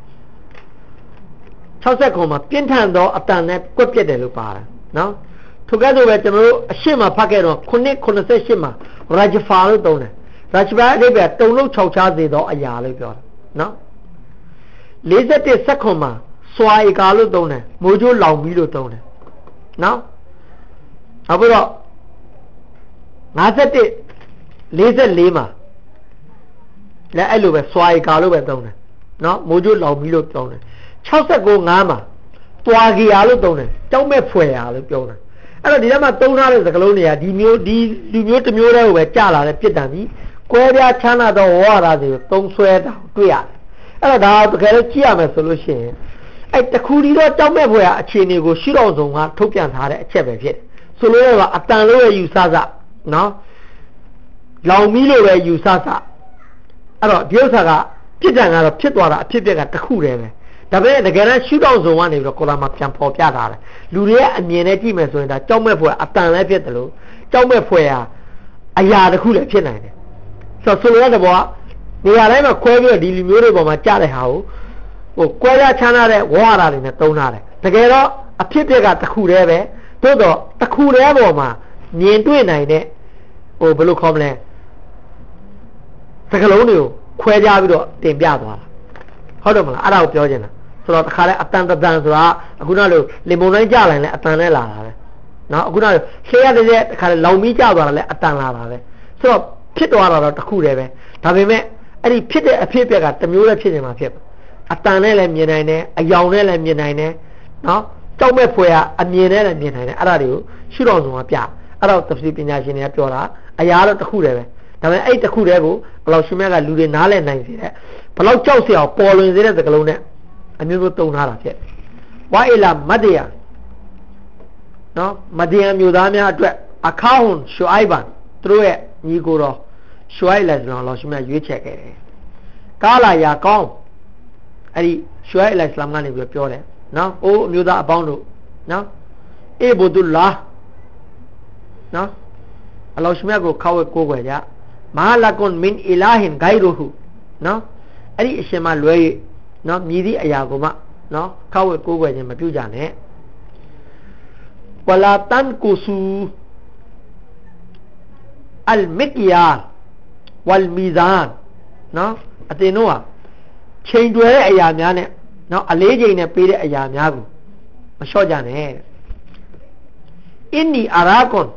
၆၀ခေါ်မှာပြင်းထန်သောအတန်နဲ့ကွက်ပြက်တယ်လို့ပါတယ်နော်ထို့ကဲ့သို့ပဲကျွန်တော်တို့အရှင်းမှာဖတ်ခဲ့တော့ခုနှစ်ခုနှစ်ရှစ်မှာရာဂျဖာလို့သုံးတယ်ရာဂျဖာအဓိပ္ပာယ်တုံလုံးခြောက်ခြားစေသောအရာလို့ပြောတာနော်၄၁စက္ခွန်မှာစွာဧကာလို့သုံးတယ်မိုးကြိုးလောင်ပြီးလို့သုံးတယ်နော်နောက်ပြီးတော့၅၁ ၄၄မှာလည်းအဲ့လိုပဲစွာဧကာလို့ပဲသုံးတယ်နော်မိုးကြိုးလောင်ပြီးလို့သုံးတယ်၆၉ ၅မှာတွာဂီယာလို့သုံးတယ်ကြောက်မဲ့ဖွယ်ရာလို့ပြောတယ်အဲ့တော့ဒီထဲမှာသုံးထားတဲ့စကားလုံးတွေကဒီမျိုးဒီလူမျိုးတစ်မျိုးတည်းကိုပဲကြာလာတဲ့ပြစ်ဒဏ်ကြီးကွဲပြားချမ်းသာသောဝါဒတွေကိုသုံးဆွဲတာတွေ့ရတယ်အဲ့တော့ဒါတကယ်လို့ကြည့်ရမယ်ဆိုလို့ရှိရင်အဲ့တခုဒီတော့ကြောက်မဲ့ဖွယ်ရာအခြေအနေကိုရှုတော်ဆုံးကထုတ်ပြန်ထားတဲ့အချက်ပဲဖြစ်တယ်ဆိုလို့ရတော့အတန်လို့ရယူဆစနော်လောင်မီးလို့ပဲယူဆစအဲ့တော့ဒီဥစ္စာကပြစ်ဒဏ်ကတော့ဖြစ်သွားတာအဖြစ်ပြက်ကတခုတည်းပဲဒါပေမဲ့တကယ်တမ်းရှုထောင့်ဆုံးကနေပြီးတော့ကုရ်အာန်မှာပြန်ပေါ်ပြထားတယ်လူတွေရဲ့အမြင်နဲ့ကြည့်မယ်ဆိုရင်ဒါကြောက်မဲ့ဖွယ်အတန်လည်းဖြစ်တယ်လို့ကြောက်မဲ့ဖွယ်ဟာအရာတစ်ခုလည်းဖြစ်နိုင်တယ်ဆိုတော့ဆိုရတဲ့ဘောကနေရာတိုင်းမှာခွဲပြီးတော့ဒီလူမျိုးတွေပေါ်မှာကြားတဲ့ဟာကိုဟိုကွဲပြားချမ်းသာတဲ့ဝါဒတွေနဲ့သုံးထားတယ်တကယ်တော့အဖြစ်ပြက်ကတစ်ခုတည်းပဲသို့တော့တစ်ခုတည်းပေါ်မှာမြင်တွေ့နိုင်တဲ့ဟိုဘယ်လိုခေါ်မလဲစကလုံးတွေကိုခွဲခြားပြီးတော့တင်ပြသွားတာဟုတ်တယ်မလားအဲ့ဒါကိုပြောချင်တာဆိုတော့တခါလဲအတန်တန်ဆိုတာအခုနောက်လို့လင်မုန်တိုင်းကြလာရင်လည်းအတန်နဲ့လာတာပဲနော်အခုနောက်လှေရတဲ့တခါလဲလောင်မီးကြသွားတာလည်းအတန်လာတာပဲဆိုတော့ဖြစ်သွားတာတော့တစ်ခုတည်းပဲဒါပေမဲ့အဲ့ဒီဖြစ်တဲ့အဖြစ်အပျက်ကတစ်မျိုးလည်းဖြစ်နေမှာဖြစ်အတန်နဲ့လည်းမြင်နိုင်တယ်အယောင်နဲ့လည်းမြင်နိုင်တယ်နော်ကြောက်မဲ့ဖွယ်ကအမြင်နဲ့လည်းမြင်နိုင်တယ်အဲ့ဒါတွေကိုရှုတော်ဆုံးကပြအဲ့တော့သတိပညာရှင်တွေကပြောတာအရာတော့တစ်ခုတည်းပဲဒါပေမဲ့အဲ့တစ်ခုတည်းကိုဘယ်လောက်ရှင်မြတ်ကလူတွေနားလည်နိုင်စေတဲ့ဘယ်လောက်ကြောက်စရာပေါ်လွင်စေတဲ့စကားလုံးနဲ့အမျိုးမျိုးတုံထားတာဖြစ်ဝါအီလာမဒယာနော်မဒယာမျိုးသားများအတွက်အခါဟွန်ရှူအိုင်ဘန်သူတို့ရဲ့ညီကိုတော်ရှူအိုင်လက်စလောလောရှင်မြတ်ရွေးချယ်ခဲ့တယ်ကာလာယာကောင်းအဲ့ဒီရှူအိုင်လက်စလမ်ကနေပြီးပြောတယ်နော်အိုးအမျိုးသားအပေါင်းတို့နော်အေဘူဒူလာနော်အလောရှမြတ်ကိုခေါ်ဝဲကိုးကွယ်ကြမာလကွန်မင်အီလာဟင်ဂိုင်ရူဟူနော်အဲ့ဒီအရှင်မလွဲ၍နော်မြည်သည့်အရာကိုမှနော်ခေါ်ဝဲကိုးကွယ်ခြင်းမပြုကြနဲ့ဝလာတန်ကူဆူအလ်မီကယာဝလ်မီဇန်နော်အတင်တို့ဟာချိန်တွယ်တဲ့အရာများနဲ့နော်အလေးချိန်နဲ့ပေးတဲ့အရာများကိုမလျှော့ကြနဲ့အင်းနီအာရာကွန်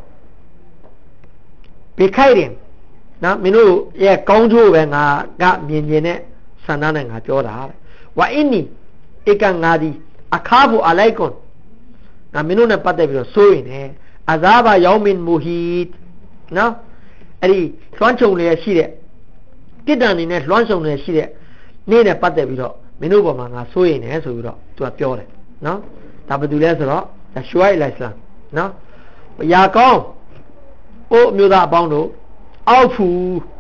ဘေခိုင်ရင်နော်မင်းတို့ရဲ့ကောင်းကျိုးပဲငါကမြင်မြင်နဲ့ဆန္ဒနဲ့ငါပြောတာတဲ့ဝါအင်းနီဧကငါဒီအခါဘူအလိုက်ကွန်ငါမင်းတို့နဲ့ပတ်သက်ပြီးတော့ဆိုရင်လည်းအဇာဘာယောမင်မူဟီနော်အဲ့ဒီလွှမ်းခြုံလျက်ရှိတဲ့ပြစ်ဒဏ်နေနဲ့လွှမ်းခြုံလျက်ရှိတဲ့နေ့နဲ့ပတ်သက်ပြီးတော့မင်းတို့ပေါ်မှာငါဆိုရင်လည်းဆိုပြီးတော့သူကပြောတယ်နော်ဒါဘာတူလဲဆိုတော့ဒါရှူအိုင်လိုင်စလမ်နော်ရာကောင်းအိုးအမျိုးသားအပေါင်းတို့အောက်ဖူ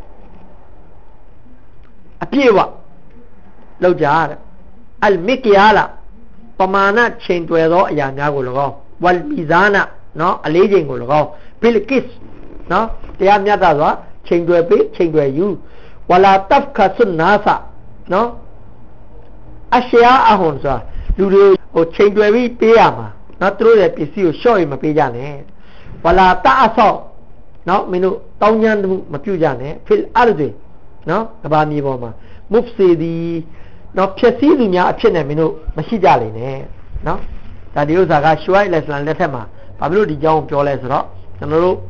အပြည့်ဝလောက်ကြတဲ့အလ်မီကယာလာပမာဏချိန်တွယ်သောအရာများကို၎င်းဝလ်မီဇာနာနော်အလေးချိန်ကို၎င်းဘီလ်ကစ်နော်တရားမြတ်တာဆိုတာချိန်တွယ်ပေးချိန်တွယ်ယူဝလာတဖ်ခါဆွန်နာဆာနော်အရှယာအဟွန်ဆိုတာလူတွေဟိုချိန်တွယ်ပြီးပေးရမှာနော်သူတို့ရဲ့ပစ္စည်းကိုရှော့ရင်မပေးကြနဲ့ဝလာတအဆောက်နော်မင်းတို့တောင်းကျမ်းမှုမပြုကြနဲ့ဖီလ်အာရ်ဒီနော်ကဘာမြေပေါ်မှာမုဖ်စီဒီနော်ဖြစ်စည်းသူများအဖြစ်နဲ့မင်းတို့မရှိကြလိမ့်နဲ့နော်ဒါဒီဥစ္စာကရှူအိုင်လက်စလန်လက်ထက်မှာဘာဖြစ်လို့ဒီကြောင်းပြောလဲဆိုတော့ကျွန်တော်တို့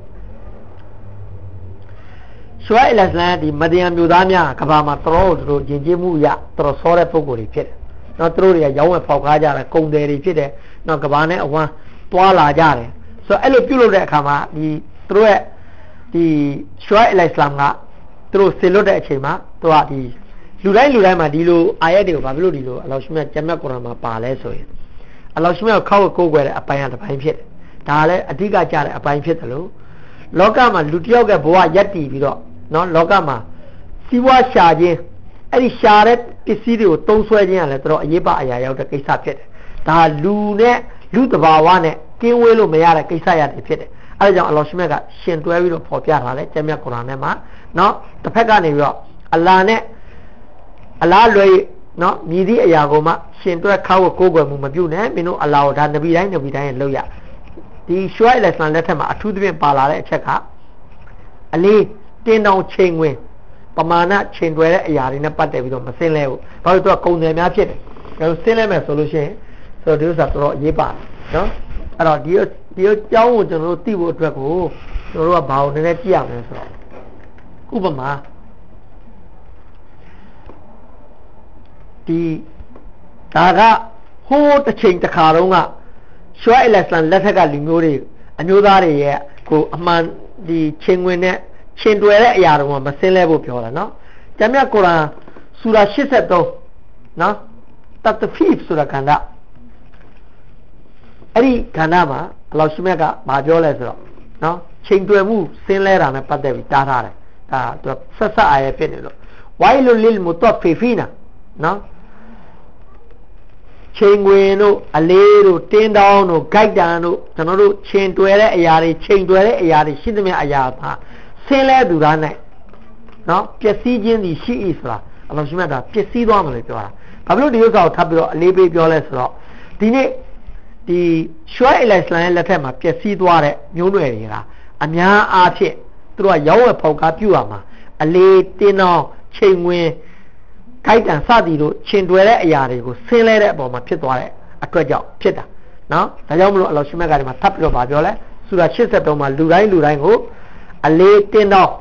ရှူအိုင်လက်စလန်ဒီမဒီယံမျိုးသားများကဘာမှာတော်တော်ယဉ်ကျေးမှုရတော်ဆောတဲ့ပုံကိုယ်တွေဖြစ်တယ်နော်သူတို့တွေကရောင်းဝယ်ဖောက်ကားကြတယ်ကုန်တယ်တွေဖြစ်တယ်နော်ကဘာနဲ့အဝမ်းတွာလာကြတယ်ဆိုတော့အဲ့လိုပြုလုပ်တဲ့အခါမှာဒီသူတို့ရဲ့ဒီရှူအိုင်အလိုင်စလမ်ကသူတို့ဆေလွတ်တဲ့အချိန်မှာသူကဒီလူတိုင်းလူတိုင်းမှာဒီလိုအာယတ်တွေကိုဘာဖြစ်လို့ဒီလိုအလောရှမြတ်ဂျမ်မြတ်ကုရ်အာန်မှာပါလဲဆိုရင်အလောရှမြတ်ကိုခောက်ကိုးကွယ်တဲ့အပိုင်းအတစ်ပိုင်းဖြစ်တယ်ဒါလည်းအဓိကကြတဲ့အပိုင်းဖြစ်တယ်လို့လောကမှာလူတစ်ယောက်ကဘဝယက်တည်ပြီးတော့နော်လောကမှာစီးပွားရှာခြင်းအဲ့ဒီရှာတဲ့ပစ္စည်းတွေကိုတုံးဆွဲခြင်းကလည်းတော်တော်အရေးပါအရာရောက်တဲ့ကိစ္စဖြစ်တယ်ဒါလူနဲ့လူတဘာဝနဲ့ကင်းဝေးလို့မရတဲ့ကိစ္စရတယ်ဖြစ်တယ်အဲဒါကြောင့်အလောရှမြတ်ကရှင်တွဲပြီးတော့ဖော်ပြထားတယ်ဂျမ်မြတ်ကုရ်အာန်ထဲမှာနော်တစ်ဖက်ကနေပြီးတော့အလာနဲ့အလားလွယ်နော်မြည်သည့်အရာကိုမှရှင်တွဲခောက်ကိုးကွယ်မှုမပြုနဲ့မင်းတို့အလာကိုဒါနဗီတိုင်းနဗီတိုင်းရဲ့လောက်ရဒီရှွိုင်းလက်ဆန်လက်ထက်မှာအထူးသဖြင့်ပါလာတဲ့အချက်ကအလေးတင်းတောင်ချိန်ဝင်ပမာဏချိန်တွယ်တဲ့အရာတွေနဲ့ပတ်သက်ပြီးတော့မစင်းလဲဘူးဘာလို့သူကကုန်တယ်များဖြစ်တယ်ဒါလို့စင်းလဲမယ်ဆိုလို့ရှိရင်ဆိုတော့ဒီဥစ္စာတော်တော်အရေးပါနော်အဲ့တော့ဒီဒီအကြောင်းကိုကျွန်တော်တို့သိဖို့အတွက်ကိုကျွန်တော်တို့ကဘာလို့နည်းနည်းကြည့်ရမလဲဆိုတော့ဥပမာဒီဒါကဟိုးတစ်ချိန်တစ်ခါတုန်းကရှွိုင်းလက်ဆန်လက်ထက်ကလူမျိုးတွေအမျိုးသားတွေရဲ့ကိုအမှန်ဒီချိန်ဝင်တဲ့ချိန်တွယ်တဲ့အရာတွေကမစင်းလဲဖို့ပြောတာနော်ဂျမ်မြတ်ကုရ်အာန်ဆူရာ၈၃နော်တတ်ဖီဖ်ဆိုတာကဏ္ဍအဲ့ဒီကဏ္ဍမှာအလောရှမြတ်ကမပြောလဲဆိုတော့နော်ချိန်တွယ်မှုစင်းလဲတာနဲ့ပတ်သက်ပြီးတားထားတယ်ဒါသူဆက်ဆက်အားရဖြစ်နေလို့ဝိုင်လူလီလ်မူတဖီဖီနာနော်ချိန်ဝင်တို့အလေးတို့တင်းတောင်းတို့ဂိုက်တန်တို့ကျွန်တော်တို့ချိန်တွယ်တဲ့အရာတွေချိန်တွယ်တဲ့အရာတွေရှိသမျှအရာပါဆင်းလဲသူသားနဲ့နော်ပျက်စီးခြင်းဒီရှိ၏ဆိုတာအလောရှိမြတ်ကပျက်စီးသွားမယ်လို့ပြောတာဘာဖြစ်လို့ဒီဥစ္စာကိုထပ်ပြီးတော့အလေးပေးပြောလဲဆိုတော့ဒီနေ့ဒီရှွိုင်းအလိုင်စလမ်ရဲ့လက်ထက်မှာပျက်စီးသွားတဲ့မျိုးနွယ်တွေကအများအားဖြင့်သူတို့ကရောင်းဝယ်ဖောက်ကားပြုရမှာအလေးတင်းတောင်းချိန်ဝင်ဂိုက်တန်စသည်တို့ရှင်တွယ်တဲ့အရာတွေကိုဆင်းလဲတဲ့အပေါ်မှာဖြစ်သွားတဲ့အတွက်ကြောင့်ဖြစ်တာနော်ဒါကြောင့်မလို့အလောရှိမြတ်ကဒီမှာထပ်ပြီးတော့ဗာပြောလဲဆူရာ၈၃မှာလူတိုင်းလူတိုင်းကိုအလေးတင်းတော့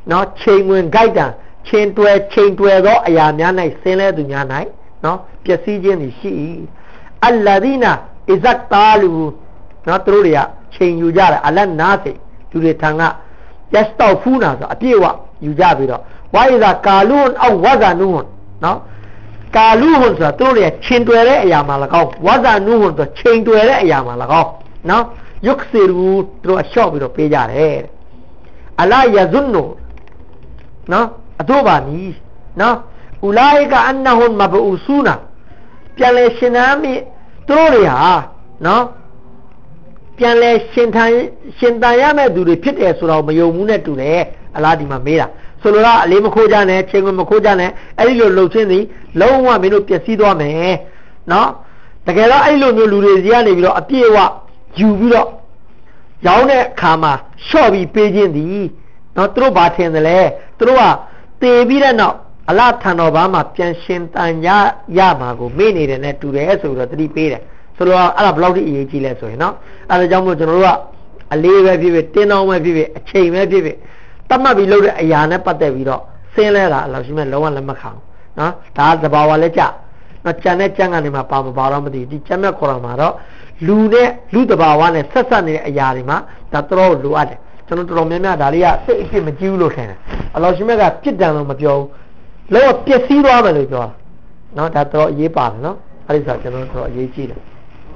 နော်ချိန်ဝင်ကြိုက်တံချင်းတွဲချိန်တွဲသောအရာများ၌ဆင်းလဲသူများ၌နော်ပျက်စီးခြင်းရှိ၏အလ္လာဒီနာအဇတ်တာလူနော်သူတို့တွေကချိန်ယူကြတယ်အလတ်နာစိလူတွေထံကယက်တောက်ဖူးနာဆိုအပြည့်အဝယူကြပြီးတော့ဝိုင်ဇာကာလူန်အောဝဇာနုဟွန်နော်ကာလူဟွန်ဆိုတာသူတို့တွေကချိန်တွယ်တဲ့အရာမှာ၎င်းဝဇာနုဟွန်ဆိုချိန်တွယ်တဲ့အရာမှာ၎င်းနော်ယုခစီရူသူတို့အလျှော့ပြီးတော့ပေးကြတယ်အလာယဇွန်နူနော်အတော့ပါနီးနော်ဥလာဟီကအန်နဟွန်မဘူဆူနာပြန်လဲရှင်သန်မိသူတို့တွေဟာနော်ပြန်လဲရှင်ထန်ရှင်တန်ရမဲ့သူတွေဖြစ်တယ်ဆိုတော့မယုံဘူးနဲ့တူတယ်အလားဒီမှာမေးတာဆိုလိုတာအလေးမခိုးကြနဲ့ချိန်ဝင်မခိုးကြနဲ့အဲ့ဒီလိုလှုပ်ခြင်းသည်လုံးဝမင်းတို့ပျက်စီးသွားမယ်နော်တကယ်တော့အဲ့လိုမျိုးလူတွေစီကနေပြီးတော့အပြည့်အဝယူပြီးတော့ရောင်းတဲ့အခါမှာလျှော့ပြီးပေးခြင်းသည်နော်သူတို့ဘာထင်တယ်လဲသူတို့ကတေပြီးတဲ့နောက်အလားထံတော်ဘာမှပြန်ရှင်တန်ရရမှာကိုမေ့နေတယ်နဲ့တူတယ်ဆိုတော့တတိပေးတယ်ဆိုတော့အဲ့ဒါဘယ်လောက်ထိအရေးကြီးလဲဆိုရင်နော်အဲ့ဒါကြောင့်မို့ကျွန်တော်တို့ကအလေးပဲဖြစ်ဖြစ်တင်းတောင်းပဲဖြစ်ဖြစ်အချိန်ပဲဖြစ်ဖြစ်တတ်မှတ်ပြီးလုပ်တဲ့အရာနဲ့ပတ်သက်ပြီးတော့ဆင်းလဲတာအလောက်ရှိမဲ့လုံးဝလက်မခံဘူးနော်ဒါသဘာဝလည်းကြနော်ကြံတဲ့ကြံကနေမှပါမပါတော့မသိဘူးဒီကြံမဲ့ခေါ်တာမှာတော့လူနဲ့လူသဘာဝနဲ့ဆက်ဆက်နေတဲ့အရာတွေမှာဒါတော်တော်လိုအပ်တယ်ကျွန်တော်တော်တော်များများဒါလေးကစိတ်အဖြစ်မကြည့်ဘူးလို့ထင်တယ်အလောက်ရှိမဲ့ကပြစ်ဒဏ်လို့မပြောဘူးလုံးဝပျက်စီးသွားမယ်လို့ပြောတာနော်ဒါတော်တော်အရေးပါတယ်နော်အဲ့ဒီဆိုကျွန်တော်တော်အရေးကြီးတယ်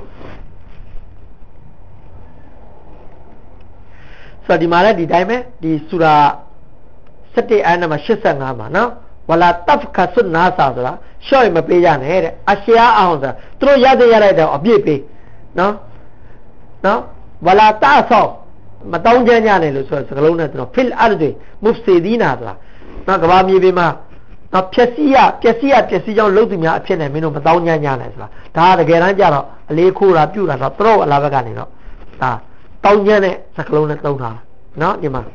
ဆိုဒီမှာလည်းဒီတိုင်းပဲဒီဆူရာစက်တဲ့အာနမှာ၈၅မှာနော်ဝလာတဖ်ခါဆွနာစာဆိုတာရှော့ရမပေးရနဲ့တဲ့အရှရာအောင်ဆိုတာသူတို့ရတဲ့ရလိုက်တော့အပြည့်ပေးနော်နော်ဝလာတာဆောမတောင်းကြညနဲ့လို့ဆိုစကလုံးနဲ့သူတို့ဖီလ်အာဒ်မုဖ်စီဒီနာဆိုတာနော်ကဘာမြေပြင်မှာနော်ဖြက်စီရပျက်စီရပျက်စီကြောင်းလုပ်သူများအဖြစ်နဲ့မင်းတို့မတောင်းကြညနဲ့ဆိုတာဒါကတကယ်တမ်းကျတော့အလေးခိုးတာပြုတာတော့သူတို့အလားဘက်ကနေတော့ဒါတောင်းကြတဲ့စကလုံးနဲ့သုံးထားနော်ဒီမှာ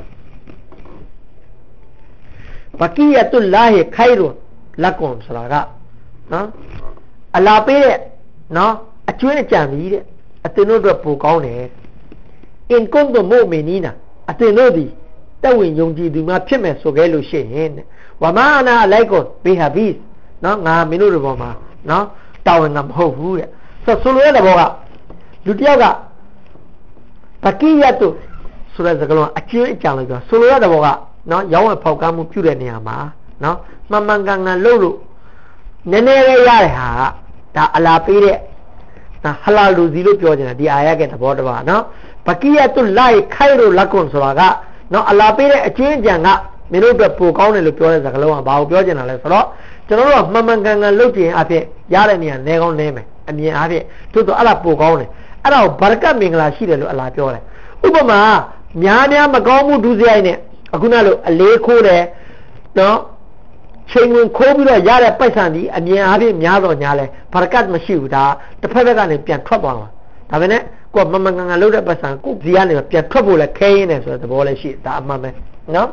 ဘကီယတုလ္လာဟီခိုင်ရွန်လကွန်ဆိုတာကနော်အလာပေးတဲ့နော်အကျွင်းအကြံကြီးတဲ့အတင်တို့အတွက်ပိုကောင်းတယ်အင်ကွန်တိုမိုမီနီနာအတင်တို့ဒီတဝင်ယုံကြည်သူများဖြစ်မယ်ဆိုခဲ့လို့ရှိရင်ဝမာနာလိုက်ကွန်ဘေဟာဘီစ်နော်ငါမင်းတို့တွေပေါ်မှာနော်တာဝန်ကမဟုတ်ဘူးတဲ့ဆိုဆိုလိုရတဲ့ဘောကလူတယောက်ကဘကီယတုဆိုတဲ့စကားလုံးအကျွင်းအကြံလို့ပြောဆိုလိုရတဲ့ဘောကနော်ရောင်းဝယ်ဖောက်ကားမှုပြုတဲ့နေရာမှာနော်မှန်မှန်ကန်ကန်လုပ်လို့နည်းနည်းလေးရတဲ့ဟာဒါအလာပေးတဲ့ဒါဟလာလူစီလို့ပြောကြတယ်ဒီအာရရဲ့သဘောတဘာနော်ဘကီယတုလိုင်ခိုင်ရိုလက်ကွန်ဆိုတာကနော်အလာပေးတဲ့အကျွင်းအကြံကမင်းတို့အတွက်ပိုကောင်းတယ်လို့ပြောတဲ့စကားလုံးကဘာကိုပြောချင်တာလဲဆိုတော့ကျွန်တော်တို့ကမှန်မှန်ကန်ကန်လုပ်ခြင်းအဖြစ်ရတဲ့နေရာနဲကောင်းနဲမယ်အမြင်အဖြစ်သို့တော့အဲ့ဒါပိုကောင်းတယ်အဲ့ဒါကိုဘာရကတ်မင်္ဂလာရှိတယ်လို့အလာပြောတယ်ဥပမာများများမကောင်းမှုဒုစရိုက်နဲ့အခုနလိုအလေးခိုးတယ်နော်ချိန်ဝင်ခိုးပြီးတော့ရတဲ့ပိုက်ဆံဒီအမြင်အားဖြင့်များတော့ညာလဲဘာရကတ်မရှိဘူးဒါတစ်ဖက်ဘက်ကနေပြန်ထွက်သွားမှာဒါပဲနဲ့ကိုယ်မမငငလုပ်တဲ့ပိုက်ဆံကိုဒီကနေပြန်ထွက်ဖို့လဲခဲရင်းတယ်ဆိုတဲ့သဘောလည်းရှိဒါအမှန်ပဲနော်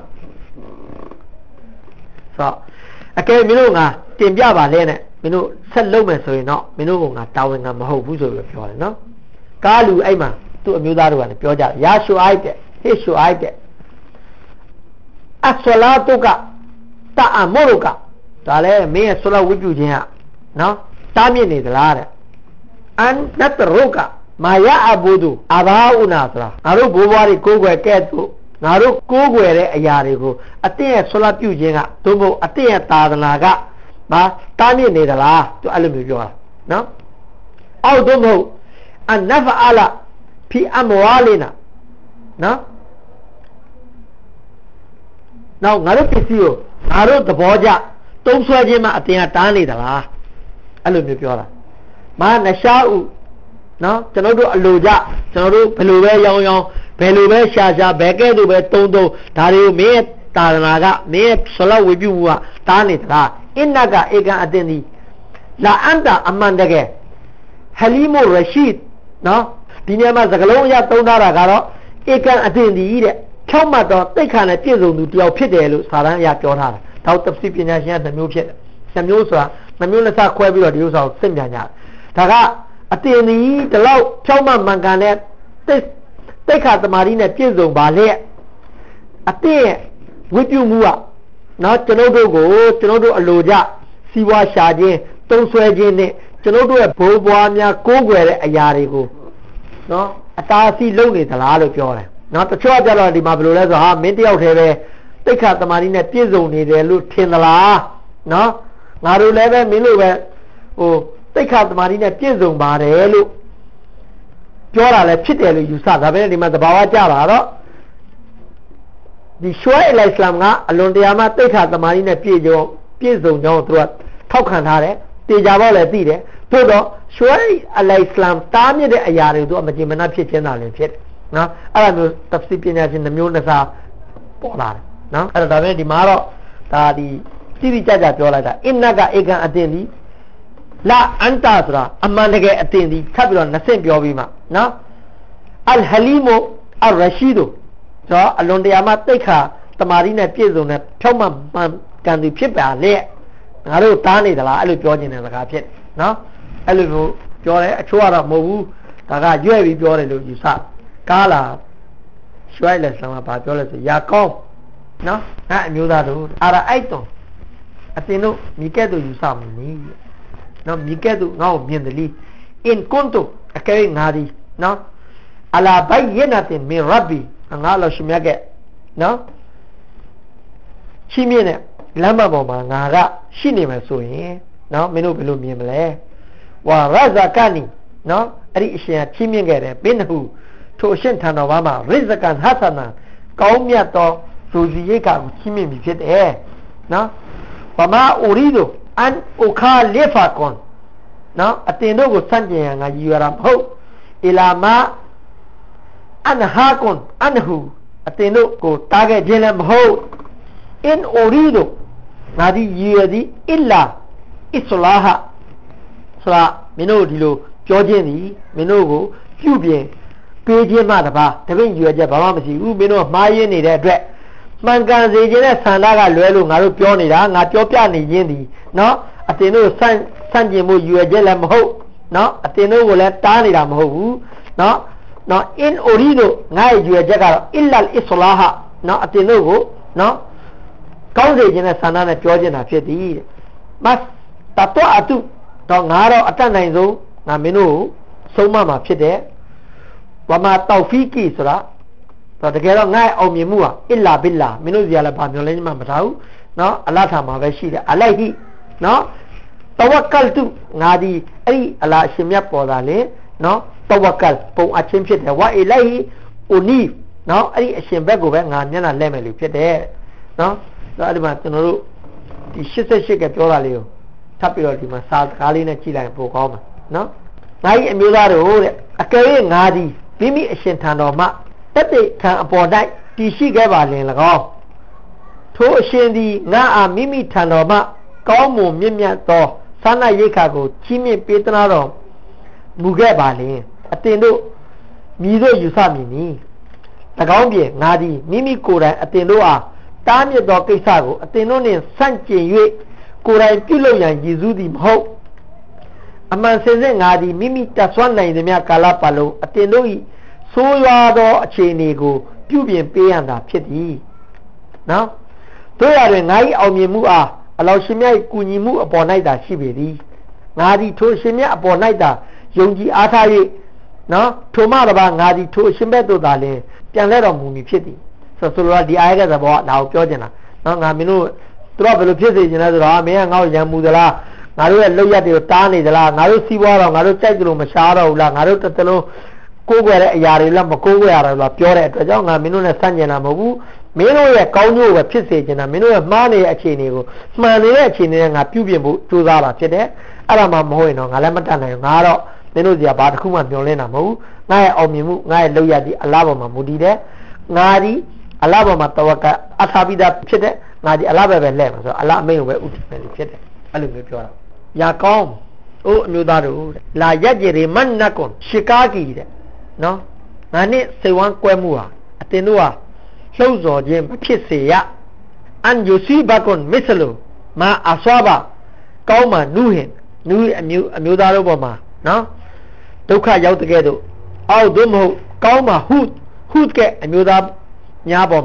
ဆိုအကယ်မင်းတို့ငါတင်ပြပါလဲနဲ့မင်းတို့ဆက်လုပ်မယ်ဆိုရင်တော့မင်းတို့ကငါတာဝန်ကမဟုတ်ဘူးဆိုပြီးပြောတယ်နော်ကားလူအဲ့မှာသူ့အမျိုးသားတို့ကလည်းပြောကြတယ်ရာရှူအိုက်တဲ့ဟေ့ရှူအိုက်တဲ့အဆလာတုကတာအမောရုကဒါလည်းမင်းရဲ့ဆလာဝိပုခြင်းကနော်တားမြစ်နေသလားတဲ့အန်နတ်ရုကမာယာအဘူဒူအဘာဥနာဆိုတာငါတို့ဘိုးဘွားတွေကိုးကွယ်ကဲ့သို့ငါတို့ကိုးကွယ်တဲ့အရာတွေကိုအတင့်ရဲ့ဆလာပြုခြင်းကသို့မဟုတ်အတင့်ရဲ့သာသနာကမတားမြစ်နေသလားသူအဲ့လိုမျိုးပြောတာနော်အောက်သို့မဟုတ်အနဖအလာဖီအမဝါလီနာနော်နောက်ငါတို့ပစ္စည်းကိုငါတို့သဘောကျတုံးဆွဲခြင်းမှအတင်ကတားနေသလားအဲ့လိုမျိုးပြောတာမာနရှာဥနော်ကျွန်တော်တို့အလိုကြကျွန်တော်တို့ဘယ်လိုပဲရောင်းရောင်းဘယ်လိုပဲရှာရှာဘယ်ကဲ့သို့ပဲတုံးတုံးဒါတွေကိုမင်းရဲ့တာရနာကမင်းရဲ့ဆလဝေပြုမှုကတားနေသလားအင်နကဧကန်အတင်ဒီလာအန်တာအမန်တကယ်ဟလီမိုရရှိဒ်နော်ဒီနေရာမှာစကလုံးအရသုံးထားတာကတော့ဧကန်အတင်ဒီတဲ့ဖြောက်မှတ်တော့တိတ်ခါနဲ့ပြည့်စုံသူတယောက်ဖြစ်တယ်လို့စာတမ်းအရပြောထားတာဒါတပစီပညာရှင်ကနှမျိုးဖြစ်တယ်နှမျိုးဆိုတာနှမျိုးလက်စခွဲပြီးတော့ဒီဥစ္စာကိုသိမြင်ကြတယ်ဒါကအတင်ဒီဒီလောက်ဖြောက်မှတ်မှန်ကန်တဲ့တိတ်တိတ်ခါတမာရီနဲ့ပြည့်စုံပါလေအတင်ဝိပြုမှုကနော်ကျွန်ုပ်တို့ကိုကျွန်ုပ်တို့အလိုကြစီးပွားရှာခြင်းတုံးဆွဲခြင်းနဲ့ကျွန်ုပ်တို့ရဲ့ဘိုးဘွားများကိုးကွယ်တဲ့အရာတွေကိုနော်အတားအဆီးလုပ်နေသလားလို့ပြောတယ်နော်တချို့ကကြတော့ဒီမှာဘယ်လိုလဲဆိုဟာမင်းတယောက်တည်းပဲတိတ်ခါတမာတိနဲ့ပြည့်စုံနေတယ်လို့ထင်သလားနော်ငါတို့လည်းပဲမင်းတို့ပဲဟိုတိတ်ခါတမာတိနဲ့ပြည့်စုံပါတယ်လို့ပြောတာလည်းဖြစ်တယ်လို့ယူဆဒါပဲဒီမှာသဘာဝကြပါတော့ဒီရှွဲအလိုင်စလမ်ကအလွန်တရာမှတိတ်ခါတမာတိနဲ့ပြည့်စုံပြည့်စုံကြောင်းသူကထောက်ခံထားတယ်တေချာပေါ့လည်းသိတယ်သို့တော့ရှွဲအလိုင်စလမ်တားမြစ်တဲ့အရာတွေသူကမကြင်မနှက်ဖြစ်ခြင်းသာလည်းဖြစ်တယ်နော်အဲ့ဒါမျိုးတဖစီပညာရှင်နှမျိုးနှစ်စားပေါ်လာတယ်နော်အဲ့ဒါဒါပဲဒီမှာတော့ဒါဒီတိတိကျကျပြောလိုက်တာအင်နကဧကန်အတင်ဒီလာအန်တာဆိုတာအမှန်တကယ်အတင်ဒီထပ်ပြီးတော့နှစ်ဆင့်ပြောပြီးမှနော်အလ်ဟလီမိုအရရှိဒိုဆိုတော့အလွန်တရာမှတိတ်ခါတမာရီနဲ့ပြည့်စုံတဲ့ဖြောက်မှမှန်ကန်သူဖြစ်ပါလေငါတို့တားနေသလားအဲ့လိုပြောနေတဲ့စကားဖြစ်နော်အဲ့လိုမျိုးပြောတယ်အချို့ကတော့မဟုတ်ဘူးဒါကရွဲ့ပြီးပြောတယ်လို့ယူဆကားလာရွှဲလက်ဆောင်ကဘာပြောလဲဆိုရာကောင်းနော်အဲ့အမျိုးသားတို့အာရအိုက်တုံအတင်တို့မိကဲ့သို့ယူဆမနေနော်မိကဲ့သို့ငါ့ကိုမြင်တယ်လီအင်ကွန်တိုအကဲငါဒီနော်အလာဘိုင်ယနာတင်မင်ရဘီငါလို့ရှိမြတ်ကဲနော်ရှိမြင့်တဲ့လမ်းမပေါ်မှာငါကရှိနေမယ်ဆိုရင်နော်မင်းတို့ဘယ်လိုမြင်မလဲဝါရဇာကနီနော်အဲ့ဒီအရှင်ကရှိမြင့်ခဲ့တယ်ဘင်းဟုထိုအရှင်ထံတော်ဘာမှာရိဇကန်ဟာဆနာကောင်းမြတ်သောဇူစီရိတ်ကကိုရှိမြင့်ပြီဖြစ်တယ်နော်ဗမာအိုရီတို့အန်အိုခါလေဖာကွန်နော်အတင်တို့ကိုစန့်ကျင်ရငါရည်ရတာမဟုတ်အီလာမာအန်ဟာကွန်အန်ဟူအတင်တို့ကိုတားခဲ့ခြင်းလည်းမဟုတ်အင်အိုရီတို့ငါဒီရည်ရသည်အစ်လာအစ္စလာဟဆိုတာမင်းတို့ဒီလိုပြောခြင်းသည်မင်းတို့ကိုပြုပြင်ပေးခြင်းမှတပါတပည့်ရည်ရချက်ဘာမှမရှိဘူးမင်းတို့မှားရင်းနေတဲ့အတွက်မှန်ကန်စေခြင်းနဲ့ဆန္ဒကလွဲလို့ငါတို့ပြောနေတာငါပြောပြနေခြင်းသည်နော်အတင်တို့ဆန့်ဆန့်ကျင်မှုရည်ရချက်လည်းမဟုတ်နော်အတင်တို့ကိုလည်းတားနေတာမဟုတ်ဘူးနော်နော်အင်အိုရီတို့ငါ့ရည်ရချက်ကတော့အစ်လလ်အစ္စလာဟနော်အတင်တို့ကိုနော်ကောင်းစေခြင်းနဲ့ဆန္ဒနဲ့ပြောခြင်းတာဖြစ်သည်မတ်တတော်အတုတော့ငါတော့အတတ်နိုင်ဆုံးငါမင်းတို့ဆုံးမမှာဖြစ်တယ်ဝမာတောက်ဖီကီဆိုတာတော့တကယ်တော့ငါ့အောင်မြင်မှုဟာအစ်လာဘစ်လာမင်းတို့စီကလည်းဘာမျိုးလဲမှမထားဘူးနော်အလ္လာဟ်မှာပဲရှိတယ်အလိုက်ဟိနော်တဝက်ကလ်တုငါဒီအဲ့ဒီအလ္လာဟ်အရှင်မြတ်ပေါ်တာလေနော်တဝက်ကလ်ပုံအချင်းဖြစ်တယ်ဝါအီလိုက်ဟိအိုနီနော်အဲ့ဒီအရှင်ဘက်ကိုပဲငါမျက်နှာလဲမယ်လို့ဖြစ်တယ်နော်ဒါအဲ့ဒီမှာကျွန်တော်တို့ဒီရှစ်ဆယ့်ရှစ်ကပြောတာလေးကိုထပ်ပြီးတော့ဒီမှာစာကားလေးနဲ့ကြည့်လိုက်ပိုကောင်းမှာနော်ငါ့အမျိုးသားတို့တဲ့အကယ်၍ငါဒီမိမိအရှင်ထံတော်မှတက်တဲ့ခံအပေါ်၌တည်ရှိခဲ့ပါလင်၎င်းထိုအရှင်သည်ငါအားမိမိထံတော်မှကောင်းမွန်မြင့်မြတ်သောသာနာရိက္ခာကိုချီးမြှင့်ပေးသနာတော်မူခဲ့ပါလင်အတင်တို့မြည်တို့ယူဆမည်နီ၎င်းပြင်ငါသည်မိမိကိုယ်တိုင်အတင်တို့အားတားမြစ်သောကိစ္စကိုအတင်တို့နှင့်ဆန့်ကျင်၍ကိုယ်တိုင်ပြုလုပ်ရန်ရည်စူးသည်မဟုတ်အမှန်စင်စစ်ငါသည်မိမိတတ်ဆွမ်းနိုင်သည်များကာလပတ်လုံးအတင်တို့၏ဆိုးရွားသောအခြေအနေကိုပြုပြင်ပေးရတာဖြစ်သည်နော်တို့ရတွင်ငါ၏အောင်မြင်မှုအားအလောရှင်မြတ်၏ကူညီမှုအပေါ်၌သာရှိပေသည်ငါသည်ထိုရှင်မြတ်အပေါ်၌သာယုံကြည်အားထား၍နော်ထိုမှတပါငါသည်ထိုရှင်ဘက်သို့သာလျှင်ပြန်လဲတော်မူမည်ဖြစ်သည်ဆိုဆိုလိုဒီအားရတဲ့ဘောကဒါကိုပြောချင်တာနော်ငါမင်းတို့သူတို့ဘယ်လိုဖြစ်စေချင်လဲဆိုတော့မင်းကငါ့ကိုရံမှုသလားငါတို့ရဲ့လောက်ရက်တွေကိုတားနေသလားငါတို့စီးပွားတော့ငါတို့ကြိုက်ကြလို့မရှားတော့ဘူးလားငါတို့တစ်သလုံးကိုးကွယ်တဲ့အရာတွေလည်းမကိုးကွယ်ရတော့လားပြောတဲ့အတွက်ကြောင့်ငါမင်းတို့နဲ့ဆန့်ကျင်တာမဟုတ်ဘူးမင်းတို့ရဲ့ကောင်းကျိုးပဲဖြစ်စေချင်တာမင်းတို့ရဲ့မှားနေတဲ့အခြေအနေကိုမှန်နေတဲ့အခြေအနေနဲ့ငါပြုပြင်ဖို့ကြိုးစားတာဖြစ်တယ်အဲ့ဒါမှမဟုတ်ရင်တော့ငါလည်းမတတ်နိုင်ဘူးငါတော့မင်းတို့စီကဘာတစ်ခုမှမျှော်လင့်တာမဟုတ်ဘူးငါရဲ့အောင်မြင်မှုငါရဲ့လောက်ရက်ဒီအလားပေါ်မှာမူတည်တယ်ငါဒီအလားပေါ်မှာတဝက်ကအထာပိတာဖြစ်တဲ့ငါဒီအလားပဲပဲလှည့်မှာဆိုတော့အလားအမိန်ကိုပဲဥတည်မယ်ဖြစ်တယ်အဲ့လိုမျိုးပြောတာရာကောင်းအိုးအမျိုးသားတို့လာရက်ကြရေမန်နကွန်ရှီကာကီတဲ့နော်ငါနဲ့စေဝမ်းကွဲမှုဟာအတင်တို့ဟာလှုပ်ဆော်ခြင်းမဖြစ်စေရအန်ယူစီဘကွန်မစ္စလိုမာအဆွာဘကောင်းမှနူးဟင်နူးအမျိုးအမျိုးသားတို့ပေါ်မှာနော်ဒုက္ခရောက်တဲ့ကဲ့သို့အောက်သို့မဟုတ်ကောင်းမှဟုဟုကအမျိုးသားများပေါ်မှာ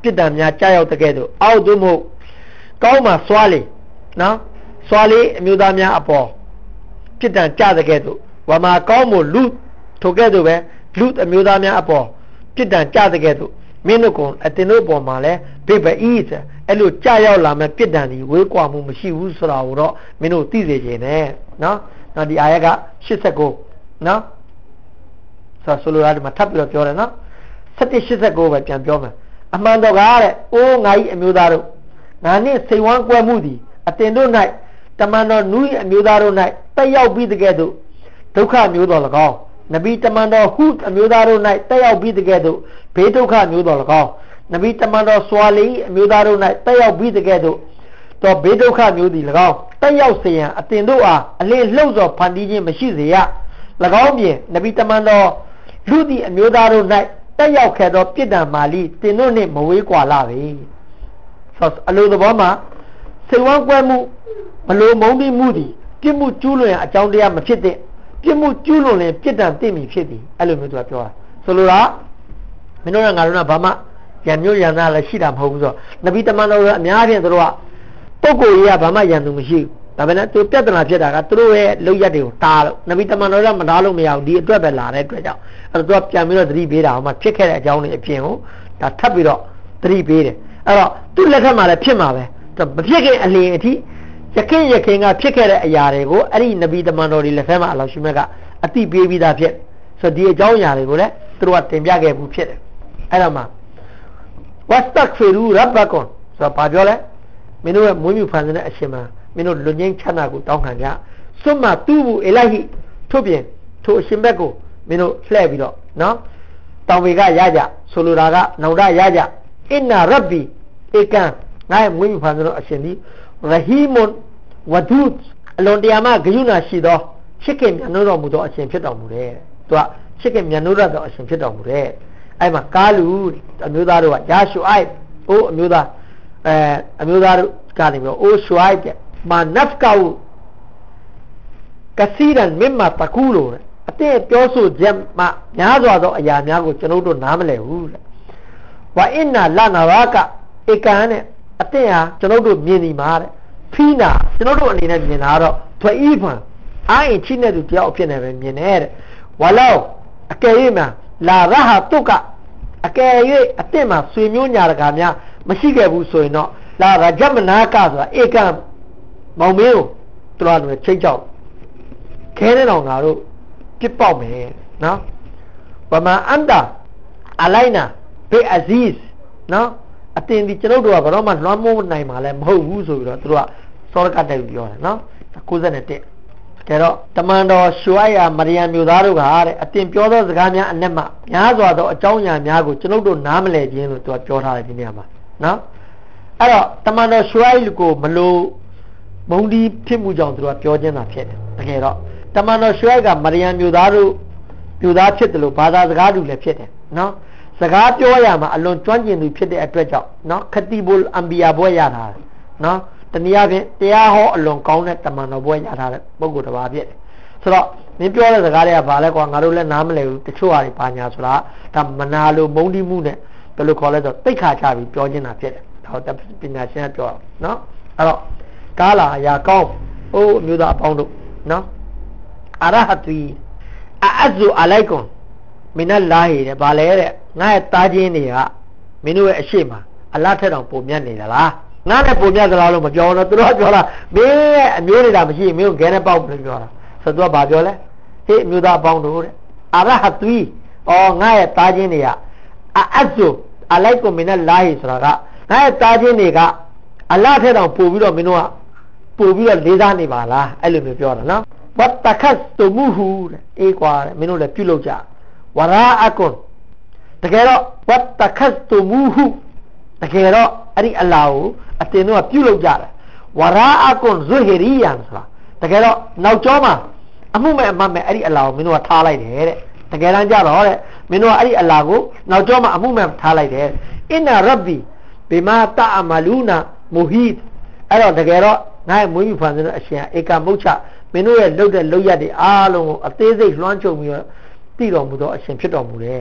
ပြစ်ဒဏ်များကြားရောက်တဲ့ကဲ့သို့အောက်သို့မဟုတ်ကောင်းမှစွာလေနော်စွာလေအမျိုးသားများအပေါ်ပြစ်ဒဏ်ကြားတဲ့ကဲ့သို့ဝါမှာကောင်းမှုလူထိုကဲ့သို့ပဲလူအမျိုးသားများအပေါ်ပြစ်ဒဏ်ကြားတဲ့ကဲ့သို့မင်းတို့ကအတင်တို့ပေါ်မှာလဲဘေဘအီးအဲ့လိုကြားရောက်လာမဲ့ပြစ်ဒဏ်ဒီဝေးကွာမှုမရှိဘူးဆိုတာကိုတော့မင်းတို့သိစေချင်တယ်နော်နောက်ဒီအာယတ်က၈၉နော်ဆိုဆိုလိုတာဒီမှာထပ်ပြီးတော့ပြောတယ်နော်၁၁ ၈၉ပဲပြန်ပြောမယ်အမှန်တော့ကားတဲ့အိုးငါ၏အမျိုးသားတို့ငါနှင့်စိတ်ဝမ်းကွဲမှုသည်အတင်တို့၌တမန်တော်နူး၏အမျိုးသားတို့၌တက်ရောက်ပြီးတကဲ့သို့ဒုက္ခမျိုးတော်၎င်းနဗီတမန်တော်ဟုအမျိုးသားတို့၌တက်ရောက်ပြီးတကဲ့သို့ဘေးဒုက္ခမျိုးတော်၎င်းနဗီတမန်တော်ဆွာလီအမျိုးသားတို့၌တက်ရောက်ပြီးတကဲ့သို့တော့ဘေးဒုက္ခမျိုးသည်၎င်းတက်ရောက်စေရန်အတင်တို့အားအလင်းလှုပ်သောဖန်တီးခြင်းမရှိစေရ၎င်းပြင်နဗီတမန်တော်လူသည်အမျိုးသားတို့၌တက်ရောက်ခဲ့သောပြစ်ဒဏ်မာလီတင်တို့နှင့်မဝေးကွာလာပေဆိုအလိုသဘောမှာစိတ်ဝမ်းကွဲမှုမလိုမုန်းတိမှုသည်ပြစ်မှုကျူးလွန်ရန်အကြောင်းတရားမဖြစ်တဲ့ပြစ်မှုကျူးလွန်ရင်ပြစ်ဒဏ်သိမည်ဖြစ်သည်အဲ့လိုမျိုးသူကပြောတာဆိုလိုတာမင်းတို့ကငါတို့ကဘာမှရံမျိုးရံသားလည်းရှိတာမဟုတ်ဘူးဆိုတော့နဗီတမန်တော်ကအများကြီးတို့ကပုဂ္ဂိုလ်ကြီးကဘာမှရံသူမရှိဘူးဒါပေမဲ့သူပြဿနာဖြစ်တာကသူတို့ရဲ့လောက်ရက်တွေကိုတားလို့နဗီတမန်တော်ကမတားလို့မရဘူးဒီအတွက်ပဲလာတဲ့အတွက်ကြောင့်အဲ့တော့သူကပြန်ပြီးတော့သတိပေးတာဟိုမှာဖြစ်ခဲ့တဲ့အကြောင်းတွေအပြင်ကိုဒါထပ်ပြီးတော့သတိပေးတယ်အဲ့တော့သူ့လက်ထက်မှာလည်းဖြစ်မှာပဲမဖြစ်ခင်အလင်းအထိရခင်ရခင်ကဖြစ်ခဲ့တဲ့အရာတွေကိုအဲ့ဒီနဗီတမန်တော်တွေလက်ထက်မှာအလောရှိမြတ်ကအတိပေးပြီးသားဖြစ်ဆိုတော့ဒီအကြောင်းအရာတွေကိုလည်းသူတို့ကတင်ပြခဲ့မှုဖြစ်တယ်အဲ့ဒါမှဝတ်တက်ဖီရူရဘကွန်ဆိုတော့ဘာပြောလဲမင်းတို့ရဲ့မွေးမြူဖန်ဆင်းတဲ့အရှင်မမင်းတို့လွတ်ငင်းချမ်းသာကိုတောင်းခံကြစွတ်မတူဘူးအလိုက်ဟိထို့ပြင်ထိုအရှင်ဘက်ကိုမင်းတို့လှည့်ပြီးတော့နော်တောင်ဝေကရကြဆိုလိုတာကနောင်တရကြအင်နာရဘ်ဘီဧကန်ငါ့ရဲ့မွေးမြူဖန်ဆင်းသောအရှင်ဒီရဟီမွန်ဝဒုအလွန်တရာမှဂရုဏာရှိသောချစ်ခင်မြတ်နိုးတော်မူသောအရှင်ဖြစ်တော်မူတယ်သူကချစ်ခင်မြတ်နိုးတော်အရှင်ဖြစ်တော်မူတယ်အဲ့မှာကာလူအမျိုးသားတို့ကယာရှုအိုက်အိုးအမျိုးသားအဲအမျိုးသားတို့ကနေပြီးတော့အိုးရှုအိုက်တဲ့မာနဖ်ကာဝကစီရန်မင်မာတကူလို့အတဲ့ပြောဆိုချက်မှများစွာသောအရာများကိုကျွန်တော်တို့နားမလည်ဘူးတဲ့ဝါအင်နာလာနာဘာကဧကန်နဲ့အတဲ့ဟာကျွန်တော်တို့မြင်နေမှာတဲ့ဖီနာကျွန်တော်တို့အနေနဲ့မြင်တာတော့ထွေဤဖန်အာရင်ချိနဲ့သူတယောက်အဖြစ်နဲ့ပဲမြင်နေတဲ့ဝါလောက်အကယ်၍မှာလာရဟာတုတ်ကအကယ်၍အတဲ့မှာဆွေမျိုးညာတကာများမရှိခဲ့ဘူးဆိုရင်တော့လာရဂျမနာကဆိုတာဧကံမောင်မင်းကိုသူတို့ကချိတ်ချောက်ခဲတဲ့တော်ငါတို့ပြစ်ပေါက်မယ်နော်ဗမာအန်တာအလိုက်နာဘေအဇီးနော်အတင်ဒီကျွန်တော်တို့ကဘာတော့မှလွှမ်းမိုးနိုင်မှာလည်းမဟုတ်ဘူးဆိုပြီးတော့သူတို့ကစောရကတက်ပြီးပြောတယ်နော်၉၁ကဲတော့တမန်တော်ရှုအိုက်ယာမရိယံမျိုးသားတို့ကတဲ့အတင်ပြောသောစကားများအနက်မှများစွာသောအကြောင်းအရာများကိုကျွန်တော်တို့နားမလည်ခြင်းလို့သူကပြောထားတယ်ဒီနေရာမှာနော်အဲ့တော့တမန်တော်ရှုအိုက်ကိုမလို့မုံဒီဖြစ်မှုကြောင့်သူကပြောခြင်းသာဖြစ်တယ်တကယ်တော့တမန်တော်ရှုအိုက်ကမရိယံမျိုးသားတို့မျိုးသားဖြစ်တယ်လို့ဘာသာစကားတူလည်းဖြစ်တယ်နော်စကားပြောရမှာအလွန်ကျွမ်းကျင်သူဖြစ်တဲ့အတွက်ကြောင့်နော်ခတိဘူလ်အမ်ဘီယာဘွဲရတာနော်တနည်းအားဖြင့်တရားဟောအလွန်ကောင်းတဲ့တမန်တော်ဘွဲရထားတဲ့ပုဂ္ဂိုလ်တစ်ပါးဖြစ်တယ်ဆိုတော့မင်းပြောတဲ့စကားတွေကဘာလဲကွာငါတို့လည်းနားမလည်ဘူးတချို့ဟာတွေပါညာဆိုတာဒါမနာလိုမုန်းတိမှုနဲ့ဘယ်လိုခေါ်လဲဆိုတိတ်ခါချပြီးပြောနေတာဖြစ်တယ်ဒါတော့ပညာရှင်ကပြောနော်အဲ့တော့ကားလာအရာကောင်းအိုးအမျိုးသားအပေါင်းတို့နော်အရဟတီအအဇူအလိုက်ကွန်မင်းလာဟီတဲ့ဘာလဲတဲ့ငါ့ရဲ့တားချင်းတွေကမင်းတို့ရဲ့အရှိမအလတ်ထက်တောင်ပုံမြတ်နေသလားငါနဲ့ပုံမြတ်သလားလို့မပြောတော့သူတို့ကပြောတာမင်းရဲ့အမျိုးနေတာမရှိမင်းကိုခဲနဲ့ပေါက်လို့ပြောတာဆိုတော့ဘာပြောလဲဟေးအမျိုးသားအပေါင်းတို့တဲ့အရဟတီအော်ငါ့ရဲ့တားချင်းတွေကအအဇူအလိုက်ကွန်မင်းလာဟီဆိုတာကငါ့ရဲ့တားချင်းတွေကအလတ်ထက်တောင်ပို့ပြီးတော့မင်းတို့ကပို့ပြီးတော့လေးစားနေပါလားအဲ့လိုမျိုးပြောတာနော်ဝတ်တခတ်တူမူဟူအေးကွာမင်းတို့လည်းပြုတ်လောက်ကြဝရာအကွန်တကယ်တော့ဝတ်တခတ်တူမူဟူတကယ်တော့အဲ့ဒီအလာကိုအတင်တို့ကပြုတ်လောက်ကြတယ်ဝရာအကွန်ဇူဟီရီယန်ဆိုတာတကယ်တော့နောက်ကျောမှာအမှုမဲ့အမှတ်မဲ့အဲ့ဒီအလာကိုမင်းတို့ကထားလိုက်တယ်တဲ့တကယ်တမ်းကြတော့တဲ့မင်းတို့ကအဲ့ဒီအလာကိုနောက်ကျောမှာအမှုမဲ့ထားလိုက်တယ်အင်နာရဘ်ဘီဘီမာတာအမလူနာမူဟီအဲ့တော့တကယ်တော့ငါ့ရဲ့မွေးမြူဖန်ဆင်းတဲ့အရှင်ဧကမုတ်ချမင်းတို့ရဲ့လှုပ်တဲ့လှုပ်ရက်တွေအားလုံးကိုအသေးစိတ်လွှမ်းခြုံပြီးတော့တည်တော်မူသောအရှင်ဖြစ်တော်မူတယ်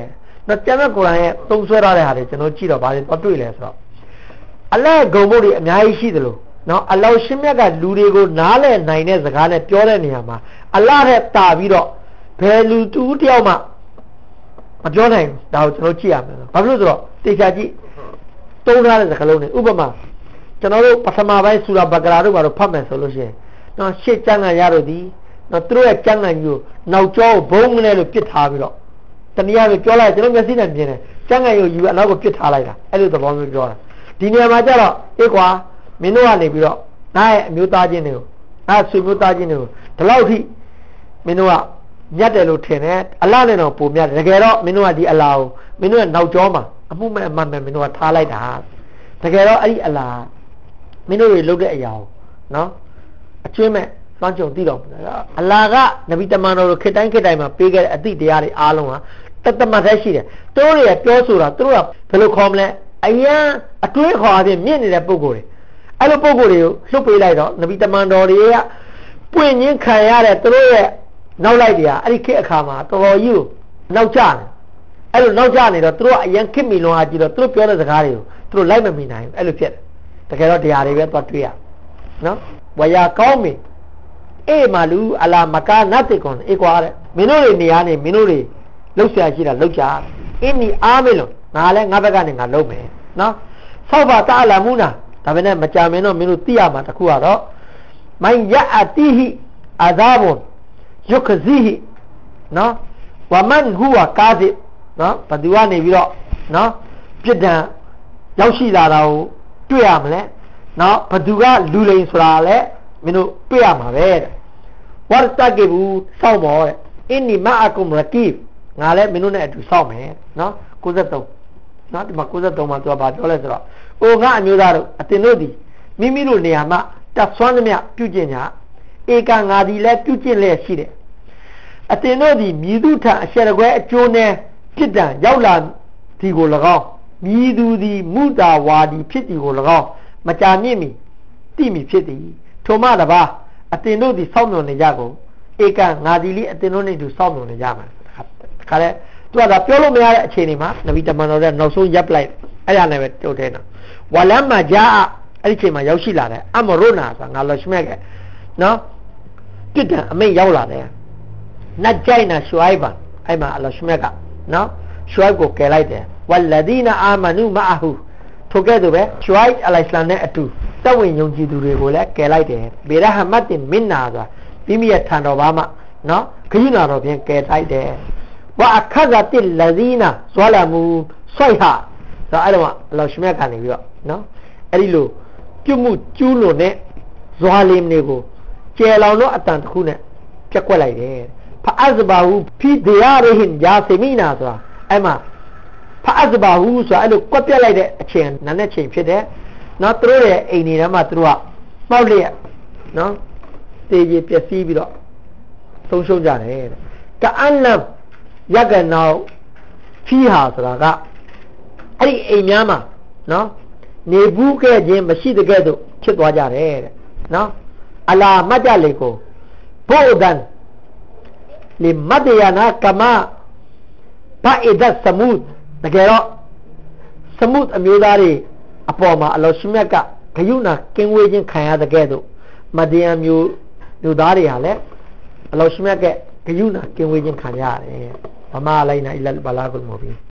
နော်ကျမ်းစာကိုယ်တိုင်ရဲ့သုံးဆွဲထားတဲ့ဟာတွေကျွန်တော်ကြည့်တော့ဗာလေတော့တွေ့လဲဆိုတော့အလတ်ဂုံဘုတ်တွေအများကြီးရှိသလိုနော်အလောရှင်မြတ်ကလူတွေကိုနားလည်နိုင်တဲ့စကားနဲ့ပြောတဲ့နေရာမှာအလတ်တဲ့တာပြီးတော့ဘယ်လူတူတယောက်မှမပြောနိုင်ဘူးဒါကိုကျွန်တော်ကြည့်ရမယ်ဘာဖြစ်လို့ဆိုတော့တေချာကြည့်သုံးထားတဲ့စကားလုံးတွေဥပမာကျွန်တော်တို့ပထမပိုင်းဆူရာဘဂရာတို့ဘာလို့ဖတ်မယ်ဆိုလို့ရှိရင်နော်ရှေ့ကျမ်းဂန်ရတို့ဒီနော်သူတို့ရဲ့ကျမ်းဂန်ကြီးကိုနောက်ကျောဘုံမလဲလို့ပြစ်ထားပြီးတော့တနည်းအားဖြင့်ပြောလိုက်ကျွန်တော်မျက်စိနဲ့မြင်တယ်ကျမ်းဂန်ကိုယူအနောက်ကိုပြစ်ထားလိုက်တာအဲ့လိုသဘောမျိုးပြောတာဒီနေရာမှာကျတော့အေးကွာမင်းတို့ကနေပြီးတော့ငါ့ရဲ့အမျိုးသားချင်းတွေကိုငါ့ဆွေမျိုးသားချင်းတွေကိုဒီလောက်ထိမင်းတို့ကညတ်တယ်လို့ထင်တယ်အလားနဲ့တော့ပုံမြတ်တယ်တကယ်တော့မင်းတို့ကဒီအလားကိုမင်းတို့ရဲ့နောက်ကျောမှာအမှုမဲ့အမှန်မဲ့မင်းတို့ကထားလိုက်တာတကယ်တော့အဲ့ဒီအလားမင်းတို့တွေလုပ်တဲ့အရာကိုနော်အကျွင်းမဲ့စွမ်းကြုံသိတော့အလားကနဗီတမန်တော်တို့ခေတ်တိုင်းခေတ်တိုင်းမှာပေးခဲ့တဲ့အသည့်တရားတွေအားလုံးဟာတသမတ်တည်းရှိတယ်သူတို့တွေပြောဆိုတာသူတို့ကဘယ်လိုခေါ်မလဲအရန်အတွင်းခေါ်အပြင်မြင့်နေတဲ့ပုံကိုယ်တွေအဲ့လိုပုံကိုယ်တွေကိုလှုပ်ပေးလိုက်တော့နဗီတမန်တော်တွေကပွင့်ချင်းခံရတဲ့သူတို့ရဲ့နောက်လိုက်တွေကအဲ့ဒီခေတ်အခါမှာတော်တော်ကြီးကိုနောက်ကျတယ်အဲ့လိုနောက်ကျနေတော့သူတို့ကအရန်ခစ်မီလွန်အားကြည့်တော့သူတို့ပြောတဲ့စကားတွေကိုသူတို့လိုက်မမီနိုင်ဘူးအဲ့လိုဖြစ်တယ်တကယ်တော့တရားတွေပဲသွားတွေ့ရနော်ဝါယာကောင်းပြီအေးမာလူအလာမကာနတ်တေကွန်အေးကွာတဲ့မင်းတို့တွေနေရာနေမင်းတို့တွေလှုပ်ရှားရှိတာလှုပ်ကြအင်းဒီအားမလို့ငါလည်းငါဘက်ကနေငါလုပ်မယ်နော်ဆောက်ပါတာအလာမူနာဒါပဲနဲ့မကြမင်းတော့မင်းတို့သိရမှာတခုကတော့မိုင်ယအတိဟိအာဇာဘွန်ယုခဇီဟိနော်ဝမန်ဟူဝါကာဇစ်နော်ဘသူကနေပြီးတော့နော်ပြစ်ဒဏ်ရောက်ရှိလာတာကိုတွေ့ရမလဲနော်ဘသူကလူလိန်ဆိုတာလဲမင်းတို့တွေ့ရမှာပဲတဲ့ဝတ်တကေဘူးစောင့်မောတဲ့အင်းနီမအကုမ်ရကီငါလည်းမင်းတို့နဲ့အတူစောင့်မယ်နော်၉၃နော်ဒီမှာ၉၃မှာသူကဘာပြောလဲဆိုတော့အိုငါအမျိုးသားတို့အတင်တို့ဒီမိမိတို့နေရာမှာတပ်ဆွမ်းသမျှပြုကျင့်ကြဧကငါဒီလည်းပြုကျင့်လျက်ရှိတယ်အတင်တို့ဒီမြည်သူထအရှက်ကွဲအကျိုးနဲ့ပြစ်ဒဏ်ရောက်လာဒီကို၎င်းမြည်သူဒီမုတာဝါဒီဖြစ်ဒီကို၎င်းမကြာမြင့်မီတိမီဖြစ်သည်ထိုမှတပါအတင်တို့ဒီစောင့်မျှော်နေကြကုန်ဧကငါဒီလေးအတင်တို့နဲ့တူစောင့်မျှော်နေကြမှာခါလဲသူကဒါပြောလို့မရတဲ့အခြေအနေမှာနဗီတမန်တော်ရဲ့နောက်ဆုံးရပ်လိုက်အဲ့ဒါနဲ့ပဲတုတ်ထဲနော်ဝလမ်မာဂျာအဲ့ဒီချိန်မှာရောက်ရှိလာတယ်အမရုနာဆိုတာငါလောရှမြက်ကနော်ပြစ်ဒဏ်အမိတ်ရောက်လာတယ်နတ်ကြိုင်နာရှွိုင်ဘန်အဲ့မှာအလောရှမြက်ကနော်ရှွိုင်ကိုကယ်လိုက်တယ်ဝလဒီနာအာမနုမအဟူထိုကဲ့သို့ပဲရှွိုင်အလိုင်စလမ်နဲ့အတူတဝင်ယုံကြည်သူတွေကိုလည်းကယ်လိုက်တယ်ဘေရဟမတ်တင်မင်နာဆိုတာမိမိရဲ့ထံတော်ဘာမှနော်ခရီးနာတော်ဖြင့်ကယ်လိုက်တယ်ဝအခဇတိလဇီနာဇွာလာမူဆွိုက်ဟာဆိုအဲ့လိုမှအလောရှမြက်ကနေပြီးတော့နော်အဲ့ဒီလိုပြုမှုကျူးလွန်တဲ့ဇွာလင်တွေကိုကျယ်လောင်တော့အတန်တစ်ခုနဲ့ပြက်ကွက်လိုက်တယ်ဖအဇဘာဟူဖီဒီယာရဟင်ဂျာစီမီနာဆိုတာအဲ့မှာဖအဇဘာဟူဆိုတာအဲ့လိုကွက်ပြက်လိုက်တဲ့အချိန်နာနဲ့ချိန်ဖြစ်တယ်နော်သူတို့ရဲ့အိမ်နေထဲမှာသူတို့ကပေါက်လျက်နော်တေးကြီးပျက်စီးပြီးတော့ဆုံးရှုံးကြတယ်တဲ့တအန်လမ်ရက်ကနောက်ဖီဟာဆိုတာကအဲ့ဒီအိမ်များမှာနော်နေဘူးခဲ့ခြင်းမရှိတဲ့ကဲ့သို့ဖြစ်သွားကြတယ်တဲ့နော်အလာမတ်ကြလေကိုဘိုဒန်လီမဒယာနာကမဘာအဒတ်စမုဒ်တကယ်တော့စမုဒ်အမျိုးသားတွေအပေါ်မှာအလောရှိမြတ်ကဂယုဏကင်းဝေးခြင်းခံရတဲ့ကဲ့သို့မဒယာမျိုးမျိုးသားတွေဟာလည်းအလောရှိမြတ်ကဂယုဏကင်းဝေးခြင်းခံရတယ်ဗမာလိုက်နာအီလဘလာကုလ်မူဘီ